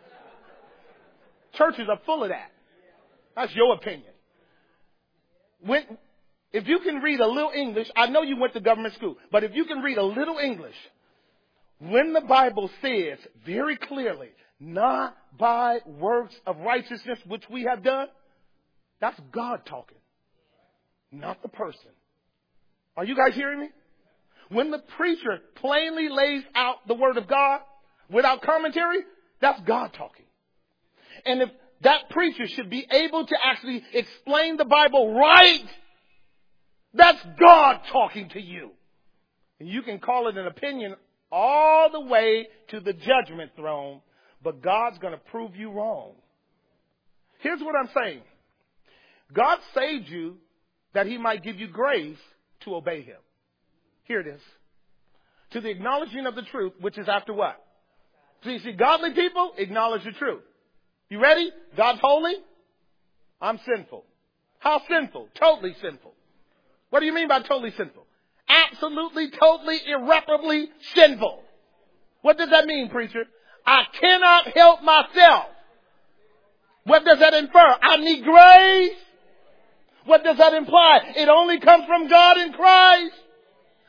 Churches are full of that. That's your opinion. When, if you can read a little English, I know you went to government school, but if you can read a little English, when the Bible says very clearly, not by works of righteousness which we have done, that's God talking, not the person. Are you guys hearing me? When the preacher plainly lays out the word of God without commentary, that's God talking. And if that preacher should be able to actually explain the Bible right, that's God talking to you. And you can call it an opinion all the way to the judgment throne, but God's going to prove you wrong. Here's what I'm saying. God saved you that he might give you grace to obey him. Here it is. To the acknowledging of the truth, which is after what? So you see, godly people acknowledge the truth. You ready? God's holy. I'm sinful. How sinful? Totally sinful. What do you mean by totally sinful? Absolutely, totally, irreparably sinful. What does that mean, preacher? I cannot help myself. What does that infer? I need grace. What does that imply? It only comes from God in Christ.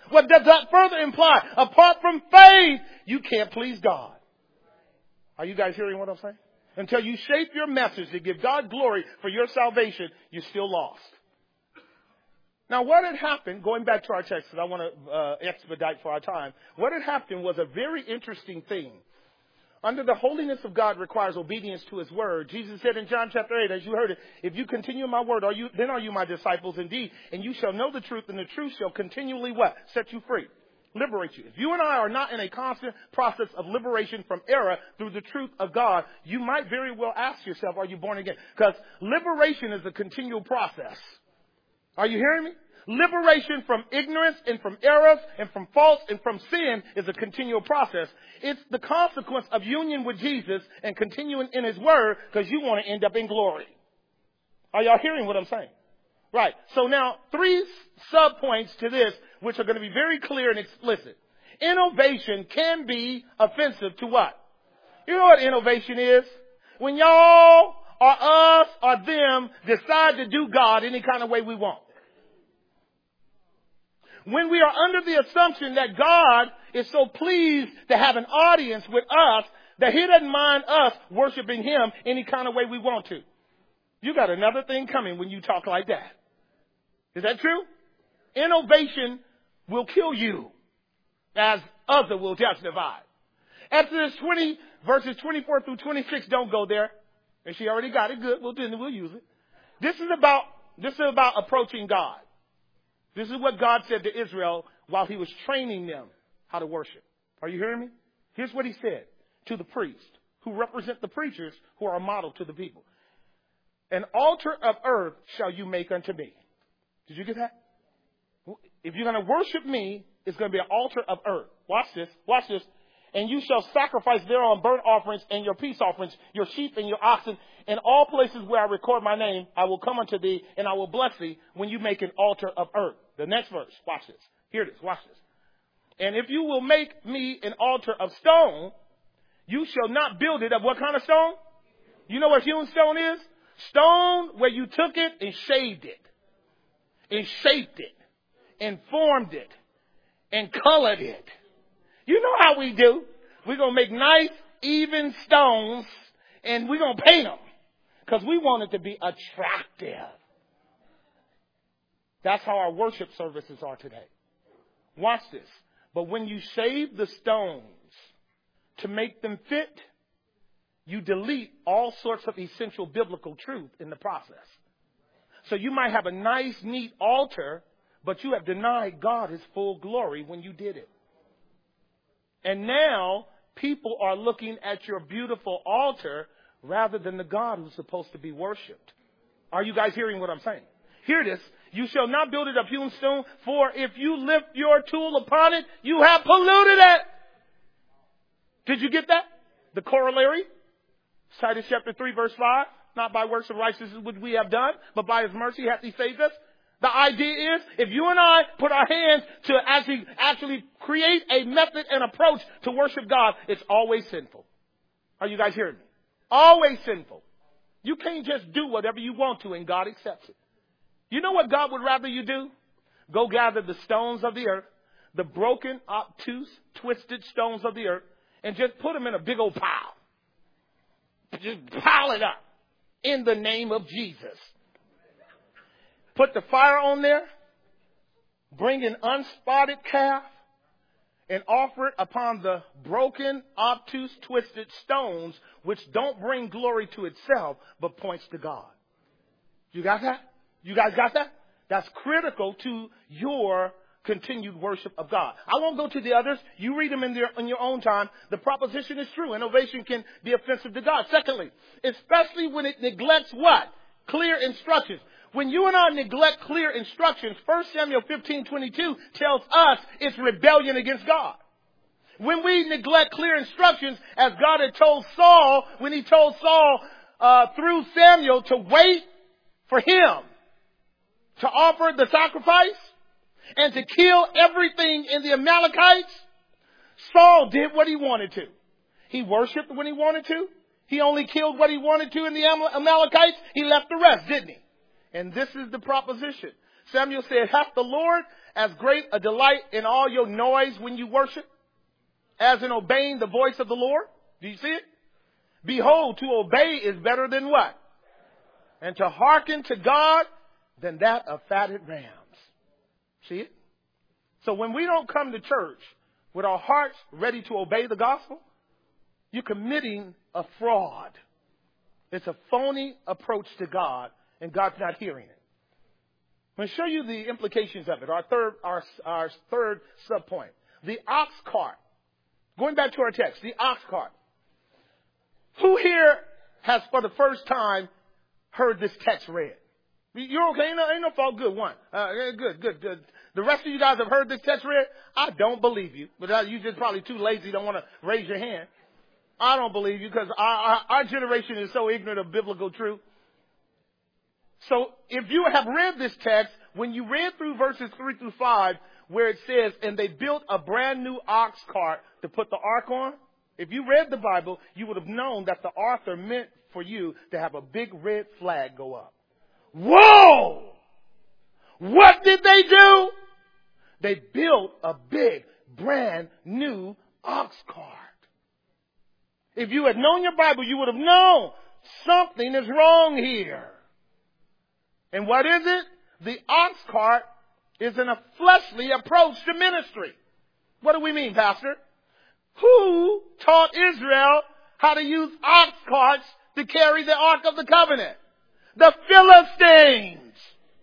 What does that further imply? Apart from faith, you can't please God. Are you guys hearing what I'm saying? Until you shape your message to give God glory for your salvation, you're still lost. Now, what had happened, going back to our text, because I want to uh, expedite for our time, what had happened was a very interesting thing. Under the holiness of God requires obedience to his word. Jesus said in John chapter eight, as you heard it, if you continue in my word, are you, then are you my disciples indeed, and you shall know the truth, and the truth shall continually what? Set you free. Liberate you. If you and I are not in a constant process of liberation from error through the truth of God, you might very well ask yourself, are you born again? Because liberation is a continual process. Are you hearing me? Liberation from ignorance and from errors and from faults and from sin is a continual process. It's the consequence of union with Jesus and continuing in his word because you want to end up in glory. Are y'all hearing what I'm saying? Right. So now three sub-points to this which are going to be very clear and explicit. Innovation can be offensive to what? You know what innovation is? When y'all or us or them decide to do God any kind of way we want. When we are under the assumption that God is so pleased to have an audience with us that he doesn't mind us worshiping him any kind of way we want to. You got another thing coming when you talk like that. Is that true? Innovation will kill you, as other will testify. Exodus twenty, verses twenty-four through twenty-six, don't go there. And she already got it. Good. We'll do it. We'll use it. This is about, this is about approaching God. This is what God said to Israel while he was training them how to worship. Are you hearing me? Here's what he said to the priests who represent the preachers who are a model to the people. An altar of earth shall you make unto me. Did you get that? If you're going to worship me, it's going to be an altar of earth. Watch this. Watch this. And you shall sacrifice thereon burnt offerings and your peace offerings, your sheep and your oxen. In all places where I record my name, I will come unto thee and I will bless thee when you make an altar of earth. The next verse. Watch this. Here it is. Watch this. And if you will make me an altar of stone, you shall not build it of what kind of stone? You know what hewn stone is? Stone where you took it and shaved it. And shaped it. And formed it. And colored it. You know how we do. We're going to make nice, even stones, and we're going to paint them because we want it to be attractive. That's how our worship services are today. Watch this. But when you shave the stones to make them fit, you delete all sorts of essential biblical truth in the process. So you might have a nice, neat altar, but you have denied God his full glory when you did it. And now people are looking at your beautiful altar rather than the God who's supposed to be worshipped. Are you guys hearing what I'm saying? Hear this. You shall not build it of hewn stone, for if you lift your tool upon it, you have polluted it. Did you get that? The corollary? Titus chapter three, verse five. Not by works of righteousness which we have done, but by his mercy hath he saved us. The idea is, if you and I put our hands to actually, actually create a method and approach to worship God, it's always sinful. Are you guys hearing me? Always sinful. You can't just do whatever you want to and God accepts it. You know what God would rather you do? Go gather the stones of the earth, the broken, obtuse, twisted stones of the earth, and just put them in a big old pile. Just pile it up in the name of Jesus. Put the fire on there, bring an unspotted calf, and offer it upon the broken, obtuse, twisted stones, which don't bring glory to itself, but points to God. You got that? You guys got that? That's critical to your continued worship of God. I won't go to the others. You read them in, their, in your own time. The proposition is true. Innovation can be offensive to God. Secondly, especially when it neglects what? Clear instructions. When you and I neglect clear instructions, First Samuel fifteen twenty-two tells us it's rebellion against God. When we neglect clear instructions, as God had told Saul, when he told Saul uh, through Samuel to wait for him to offer the sacrifice and to kill everything in the Amalekites, Saul did what he wanted to. He worshiped when he wanted to. He only killed what he wanted to in the Amalekites. He left the rest, didn't he? And this is the proposition. Samuel said, hath the Lord as great a delight in all your noise when you worship as in obeying the voice of the Lord? Do you see it? Behold, to obey is better than what? And to hearken to God than that of fatted rams. See it? So when we don't come to church with our hearts ready to obey the gospel, you're committing a fraud. It's a phony approach to God, and God's not hearing it. I'm going to show you the implications of it. Our third, our, our third subpoint. The ox cart. Going back to our text, the ox cart. Who here has for the first time heard this text read? You're okay? Ain't no, ain't no fault. Good one. Uh, good, good, good. The rest of you guys have heard this text read? I don't believe you. But uh, you're just probably too lazy, don't want to raise your hand. I don't believe you because our, our, our generation is so ignorant of biblical truth. So if you have read this text, when you read through verses three through five, where it says, and they built a brand new ox cart to put the ark on, if you read the Bible, you would have known that the author meant for you to have a big red flag go up. Whoa! What did they do? They built a big, brand new ox cart. If you had known your Bible, you would have known something is wrong here. And what is it? The ox cart is in a fleshly approach to ministry. What do we mean, Pastor? Who taught Israel how to use ox carts to carry the Ark of the Covenant? The Philistines.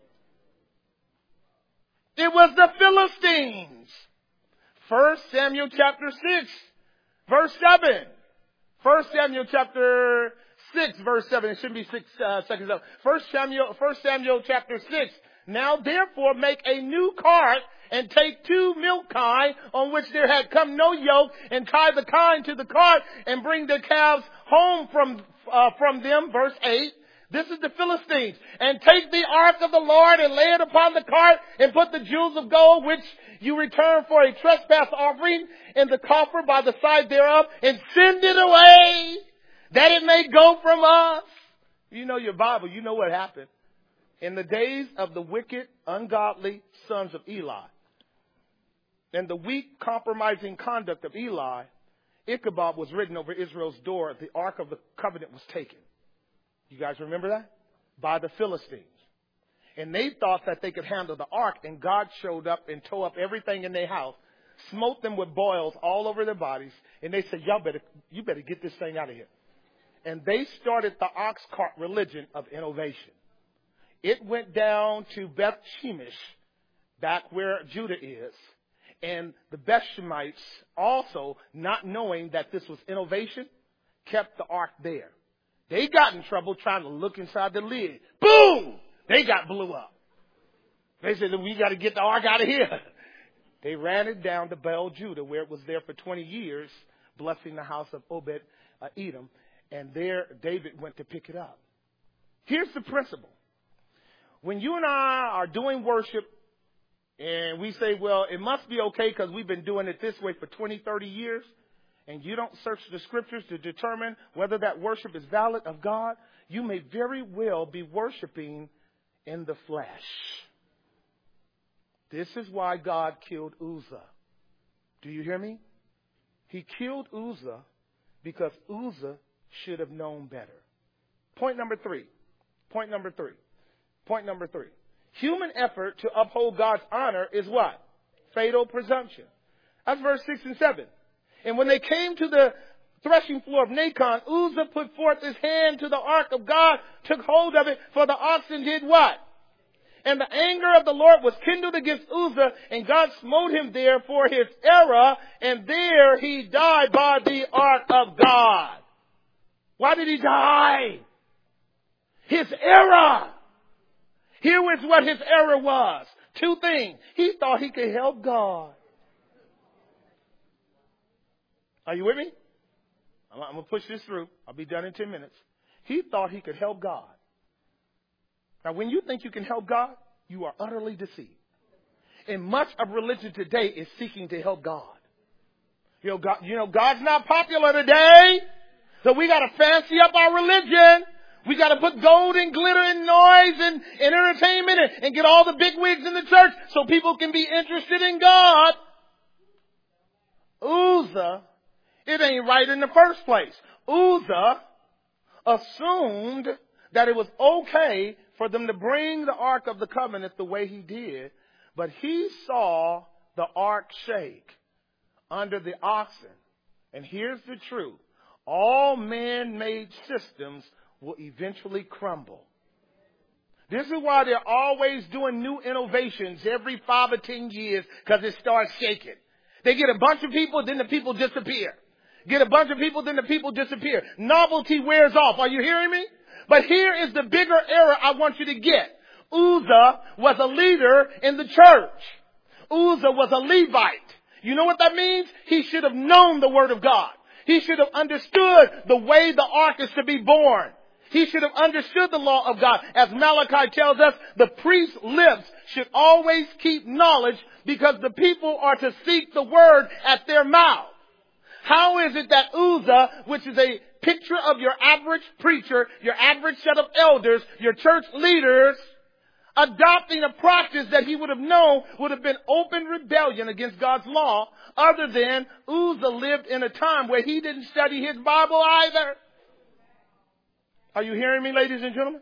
It was the Philistines. First Samuel chapter six, verse seven. First Samuel chapter six, verse seven. It shouldn't be six uh, seconds up. First Samuel, First Samuel chapter six. Now therefore make a new cart and take two milk kine on which there had come no yoke, and tie the kine to the cart and bring the calves home from uh, from them. Verse eight. This is the Philistines. And take the ark of the Lord and lay it upon the cart, and put the jewels of gold which you return for a trespass offering in the coffer by the side thereof, and send it away, that it may go from us. You know your Bible. You know what happened. In the days of the wicked, ungodly sons of Eli, and the weak, compromising conduct of Eli, Ichabod was written over Israel's door. The Ark of the Covenant was taken. You guys remember that? By the Philistines. And they thought that they could handle the ark, and God showed up and tore up everything in their house, smote them with boils all over their bodies, and they said, y'all better, you better get this thing out of here. And they started the ox cart religion of innovation. It went down to Beth Shemesh, back where Judah is. And the Beth Shemites also, not knowing that this was innovation, kept the ark there. They got in trouble trying to look inside the lid. Boom! They got blew up. They said, we got to get the ark out of here. They ran it down to Baal Judah, where it was there for twenty years, blessing the house of Obed uh, Edom. And there David went to pick it up. Here's the principle. When you and I are doing worship, and we say, well, it must be okay because we've been doing it this way for twenty, thirty years, and you don't search the scriptures to determine whether that worship is valid of God, you may very well be worshiping in the flesh. This is why God killed Uzzah. Do you hear me? He killed Uzzah because Uzzah should have known better. Point number three. Point number three. Point number three. Human effort to uphold God's honor is what? Fatal presumption. That's verse six and seven. And when they came to the threshing floor of Nacon, Uzzah put forth his hand to the ark of God, took hold of it, for the oxen did what? And the anger of the Lord was kindled against Uzzah, and God smote him there for his error, and there he died by the ark of God. Why did he die? His error. Here is what his error was. Two things. He thought he could help God. Are you with me? I'm, I'm going to push this through. I'll be done in ten minutes. He thought he could help God. Now, when you think you can help God, you are utterly deceived. And much of religion today is seeking to help God. You know, God, you know, God's not popular today. So we got to fancy up our religion. We got to put gold and glitter and noise and, and entertainment and, and get all the big wigs in the church so people can be interested in God. Uzzah, it ain't right in the first place. Uzzah assumed that it was okay for them to bring the Ark of the Covenant the way he did, but he saw the Ark shake under the oxen. And here's the truth. All man-made systems will eventually crumble. This is why they're always doing new innovations every five or ten years, because it starts shaking. They get a bunch of people, then the people disappear. Get a bunch of people, then the people disappear. Novelty wears off. Are you hearing me? But here is the bigger error I want you to get. Uzzah was a leader in the church. Uzzah was a Levite. You know what that means? He should have known the word of God. He should have understood the way the ark is to be born. He should have understood the law of God. As Malachi tells us, the priest's lips should always keep knowledge because the people are to seek the word at their mouth. How is it that Uzzah, which is a picture of your average preacher, your average set of elders, your church leaders, adopting a practice that he would have known would have been open rebellion against God's law, other than Uzzah lived in a time where he didn't study his Bible either? Are you hearing me, ladies and gentlemen?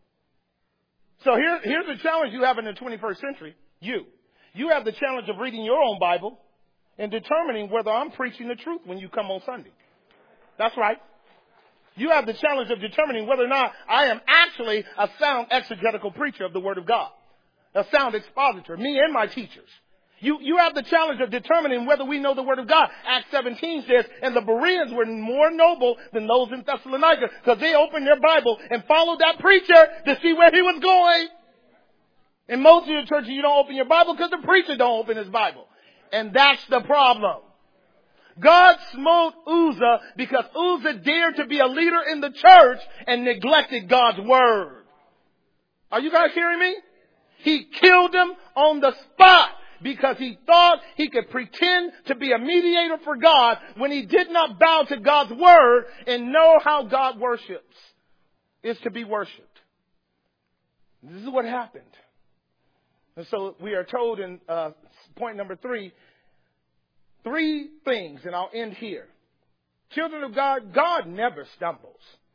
So here, here's the challenge you have in the twenty-first century. You. You have the challenge of reading your own Bible and determining whether I'm preaching the truth when you come on Sunday. That's right. You have the challenge of determining whether or not I am actually a sound exegetical preacher of the Word of God. A sound expositor. Me and my teachers. You, you have the challenge of determining whether we know the Word of God. Acts seventeen says, and the Bereans were more noble than those in Thessalonica because they opened their Bible and followed that preacher to see where he was going. In most of your churches, you don't open your Bible because the preacher don't open his Bible. And that's the problem. God smote Uzzah because Uzzah dared to be a leader in the church and neglected God's word. Are you guys hearing me? He killed him on the spot because he thought he could pretend to be a mediator for God when he did not bow to God's word and know how God worships is to be worshipped. This is what happened. And so we are told in uh, point number three, three things, and I'll end here. Children of God, God never stumbles.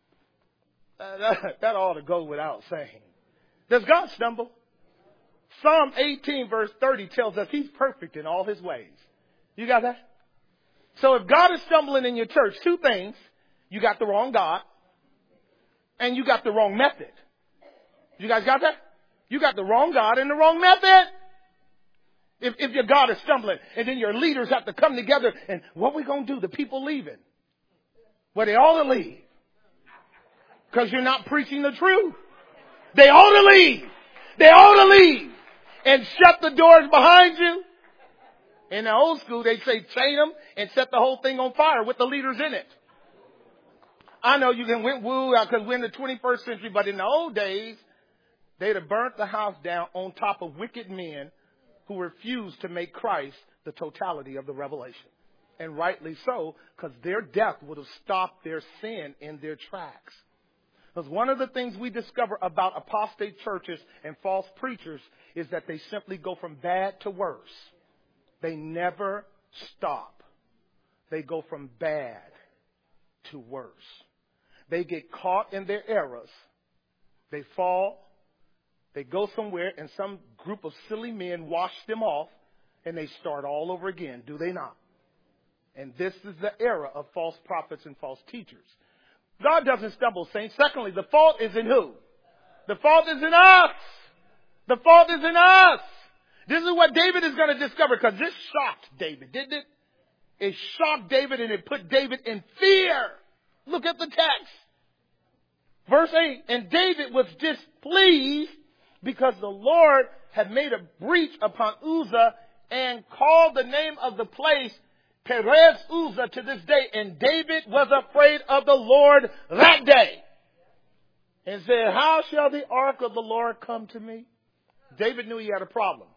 Uh, that, that ought to go without saying. Does God stumble? Psalm eighteen verse thirty tells us he's perfect in all his ways. You got that? So if God is stumbling in your church, two things. You got the wrong God and you got the wrong method. You guys got that? You got the wrong God and the wrong method. If, if your God is stumbling and then your leaders have to come together and what we going to do? The people leaving. Well, they ought to leave. Because you're not preaching the truth. They ought to leave. They ought to leave. And shut the doors behind you. In the old school, they say chain them and set the whole thing on fire with the leaders in it. I know you can went woo because we're in the twenty-first century, but in the old days, they'd have burnt the house down on top of wicked men who refused to make Christ the totality of the revelation. And rightly so, because their death would have stopped their sin in their tracks. Because one of the things we discover about apostate churches and false preachers is that they simply go from bad to worse. They never stop. They go from bad to worse. They get caught in their errors. They fall. They go somewhere and some group of silly men wash them off and they start all over again. Do they not? And this is the era of false prophets and false teachers. God doesn't stumble, saints. Secondly, the fault is in who? The fault is in us. The fault is in us. This is what David is going to discover because this shocked David, didn't it? It shocked David and it put David in fear. Look at the text. Verse eight, and David was displeased because the Lord had made a breach upon Uzzah and called the name of the place Perez Uzzah to this day. And David was afraid of the Lord that day. And said, how shall the ark of the Lord come to me? David knew he had a problem.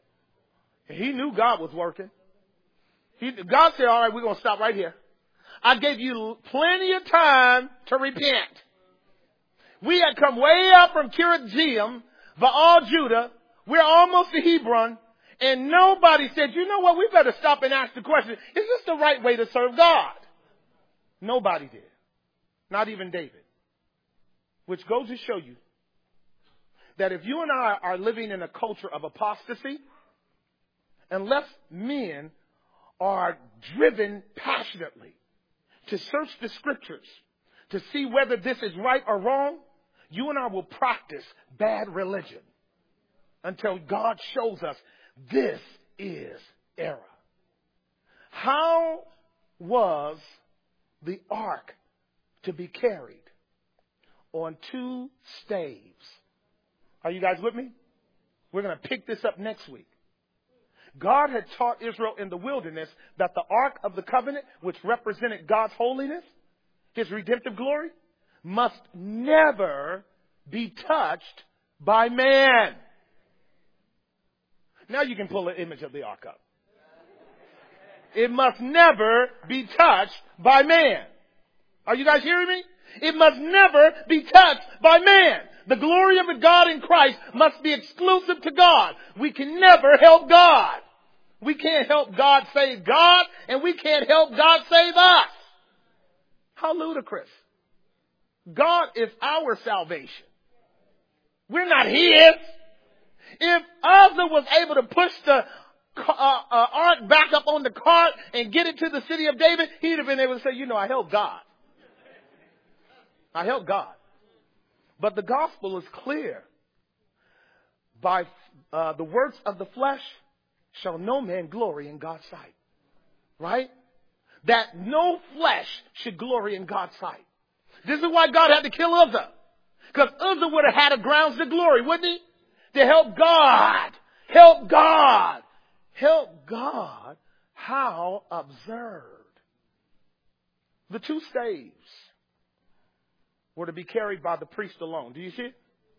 He knew God was working. He, God said, all right, we're going to stop right here. I gave you plenty of time to repent. We had come way up from Kiryat Jearim, Baal Judah. We're almost to Hebron. And nobody said, you know what, we better stop and ask the question, is this the right way to serve God? Nobody did. Not even David. Which goes to show you that if you and I are living in a culture of apostasy, unless men are driven passionately to search the scriptures to see whether this is right or wrong, you and I will practice bad religion until God shows us this is error. How was the ark to be carried? On two staves. Are you guys with me? We're going to pick this up next week. God had taught Israel in the wilderness that the Ark of the Covenant, which represented God's holiness, His redemptive glory, must never be touched by man. Now you can pull an image of the Ark up. It must never be touched by man. Are you guys hearing me? It must never be touched by man. The glory of the God in Christ must be exclusive to God. We can never help God. We can't help God save God, and we can't help God save us. How ludicrous. God is our salvation. We're not His. If Uzzah was able to push the uh, uh, ark back up on the cart and get it to the city of David, he'd have been able to say, you know, I helped God. I helped God. But the gospel is clear. By uh, the works of the flesh shall no man glory in God's sight. Right? That no flesh should glory in God's sight. This is why God had to kill Uzzah. Because Uzzah would have had a grounds to glory, wouldn't he? To help God. Help God. Help God. How absurd. The two staves were to be carried by the priest alone. Do you see it?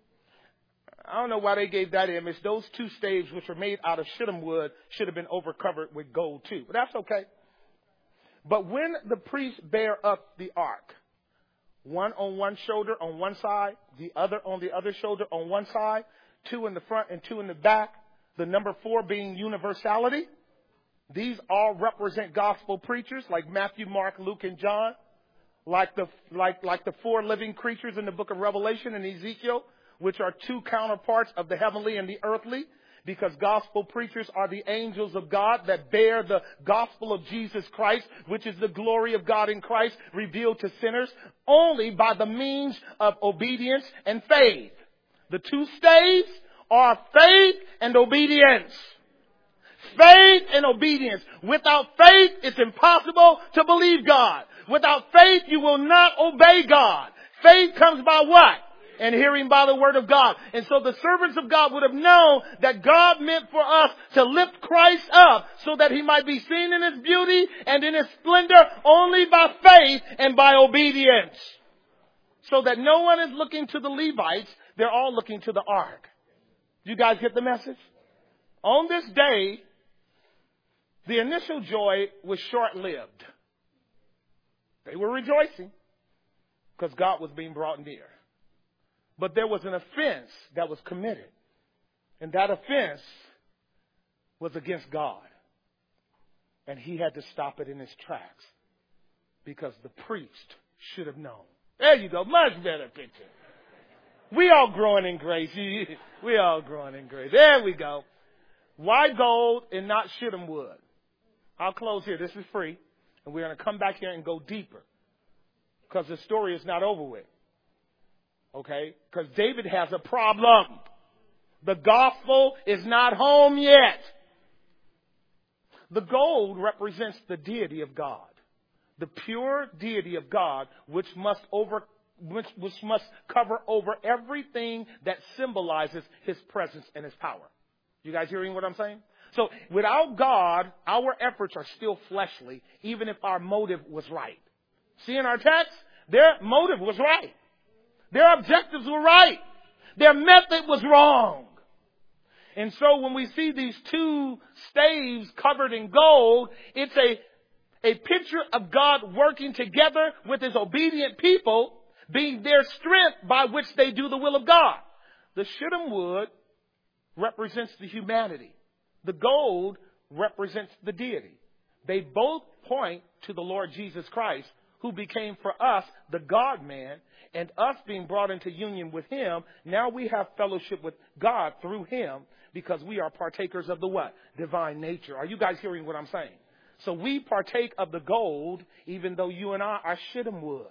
I don't know why they gave that image. Those two staves, which were made out of shittim wood, should have been overcovered with gold too. But that's okay. But when the priests bear up the ark, one on one shoulder on one side, the other on the other shoulder on one side, two in the front and two in the back, the number four being universality. These all represent gospel preachers like Matthew, Mark, Luke, and John. Like the, like, like the four living creatures in the book of Revelation and Ezekiel, which are two counterparts of the heavenly and the earthly, because gospel preachers are the angels of God that bear the gospel of Jesus Christ, which is the glory of God in Christ revealed to sinners only by the means of obedience and faith. The two staves are faith and obedience. Faith and obedience. Without faith, it's impossible to believe God. Without faith, you will not obey God. Faith comes by what? And hearing by the word of God. And so the servants of God would have known that God meant for us to lift Christ up so that He might be seen in His beauty and in His splendor only by faith and by obedience. So that no one is looking to the Levites. They're all looking to the ark. You guys get the message? On this day, the initial joy was short-lived. They were rejoicing because God was being brought near. But there was an offense that was committed. And that offense was against God. And He had to stop it in its tracks because the priest should have known. There you go. Much better picture. We all growing in grace. We all growing in grace. There we go. Why gold and not shittim wood? I'll close here. This is free. And we're going to come back here and go deeper. Because the story is not over with. Okay? Because David has a problem. The gospel is not home yet. The gold represents the deity of God. The pure deity of God, which must over, which, which must cover over everything that symbolizes His presence and His power. You guys hearing what I'm saying? So without God, our efforts are still fleshly, even if our motive was right. See in our text, their motive was right. Their objectives were right. Their method was wrong. And so when we see these two staves covered in gold, it's a, a picture of God working together with His obedient people being their strength by which they do the will of God. The shittim wood represents the humanity. The gold represents the deity. They both point to the Lord Jesus Christ, who became for us the God-man, and us being brought into union with him. Now we have fellowship with God through him because we are partakers of the what? Divine nature. Are you guys hearing what I'm saying? So we partake of the gold, even though you and I are shittim wood.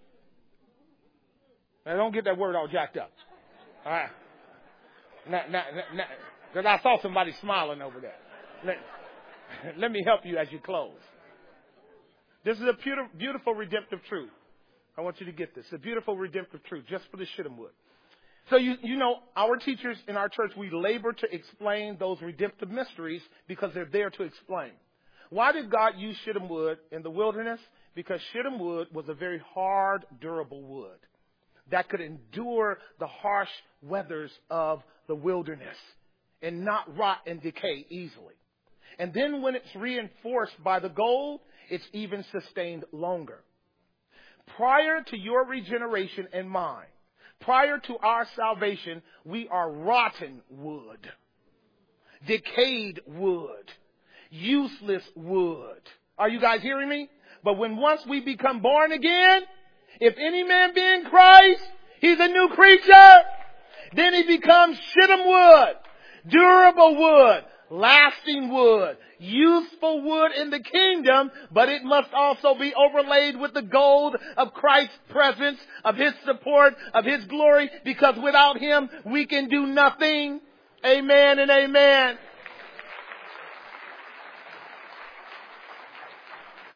Now don't get that word all jacked up. All right. Now, now, now, because I saw somebody smiling over there. Let, let me help you as you close. This is a beautiful, beautiful redemptive truth. I want you to get this. A beautiful redemptive truth just for the shittim wood. So you, you know, our teachers in our church, we labor to explain those redemptive mysteries because they're there to explain. Why did God use shittim wood in the wilderness? Because shittim wood was a very hard, durable wood that could endure the harsh weathers of the wilderness and not rot and decay easily. And then when it's reinforced by the gold, it's even sustained longer. Prior to your regeneration and mine, prior to our salvation, we are rotten wood, decayed wood, useless wood. Are you guys hearing me? But when once we become born again, if any man be in Christ, he's a new creature. Then he becomes shittim wood, durable wood, lasting wood, useful wood in the kingdom, but it must also be overlaid with the gold of Christ's presence, of his support, of his glory, because without him we can do nothing. Amen and amen.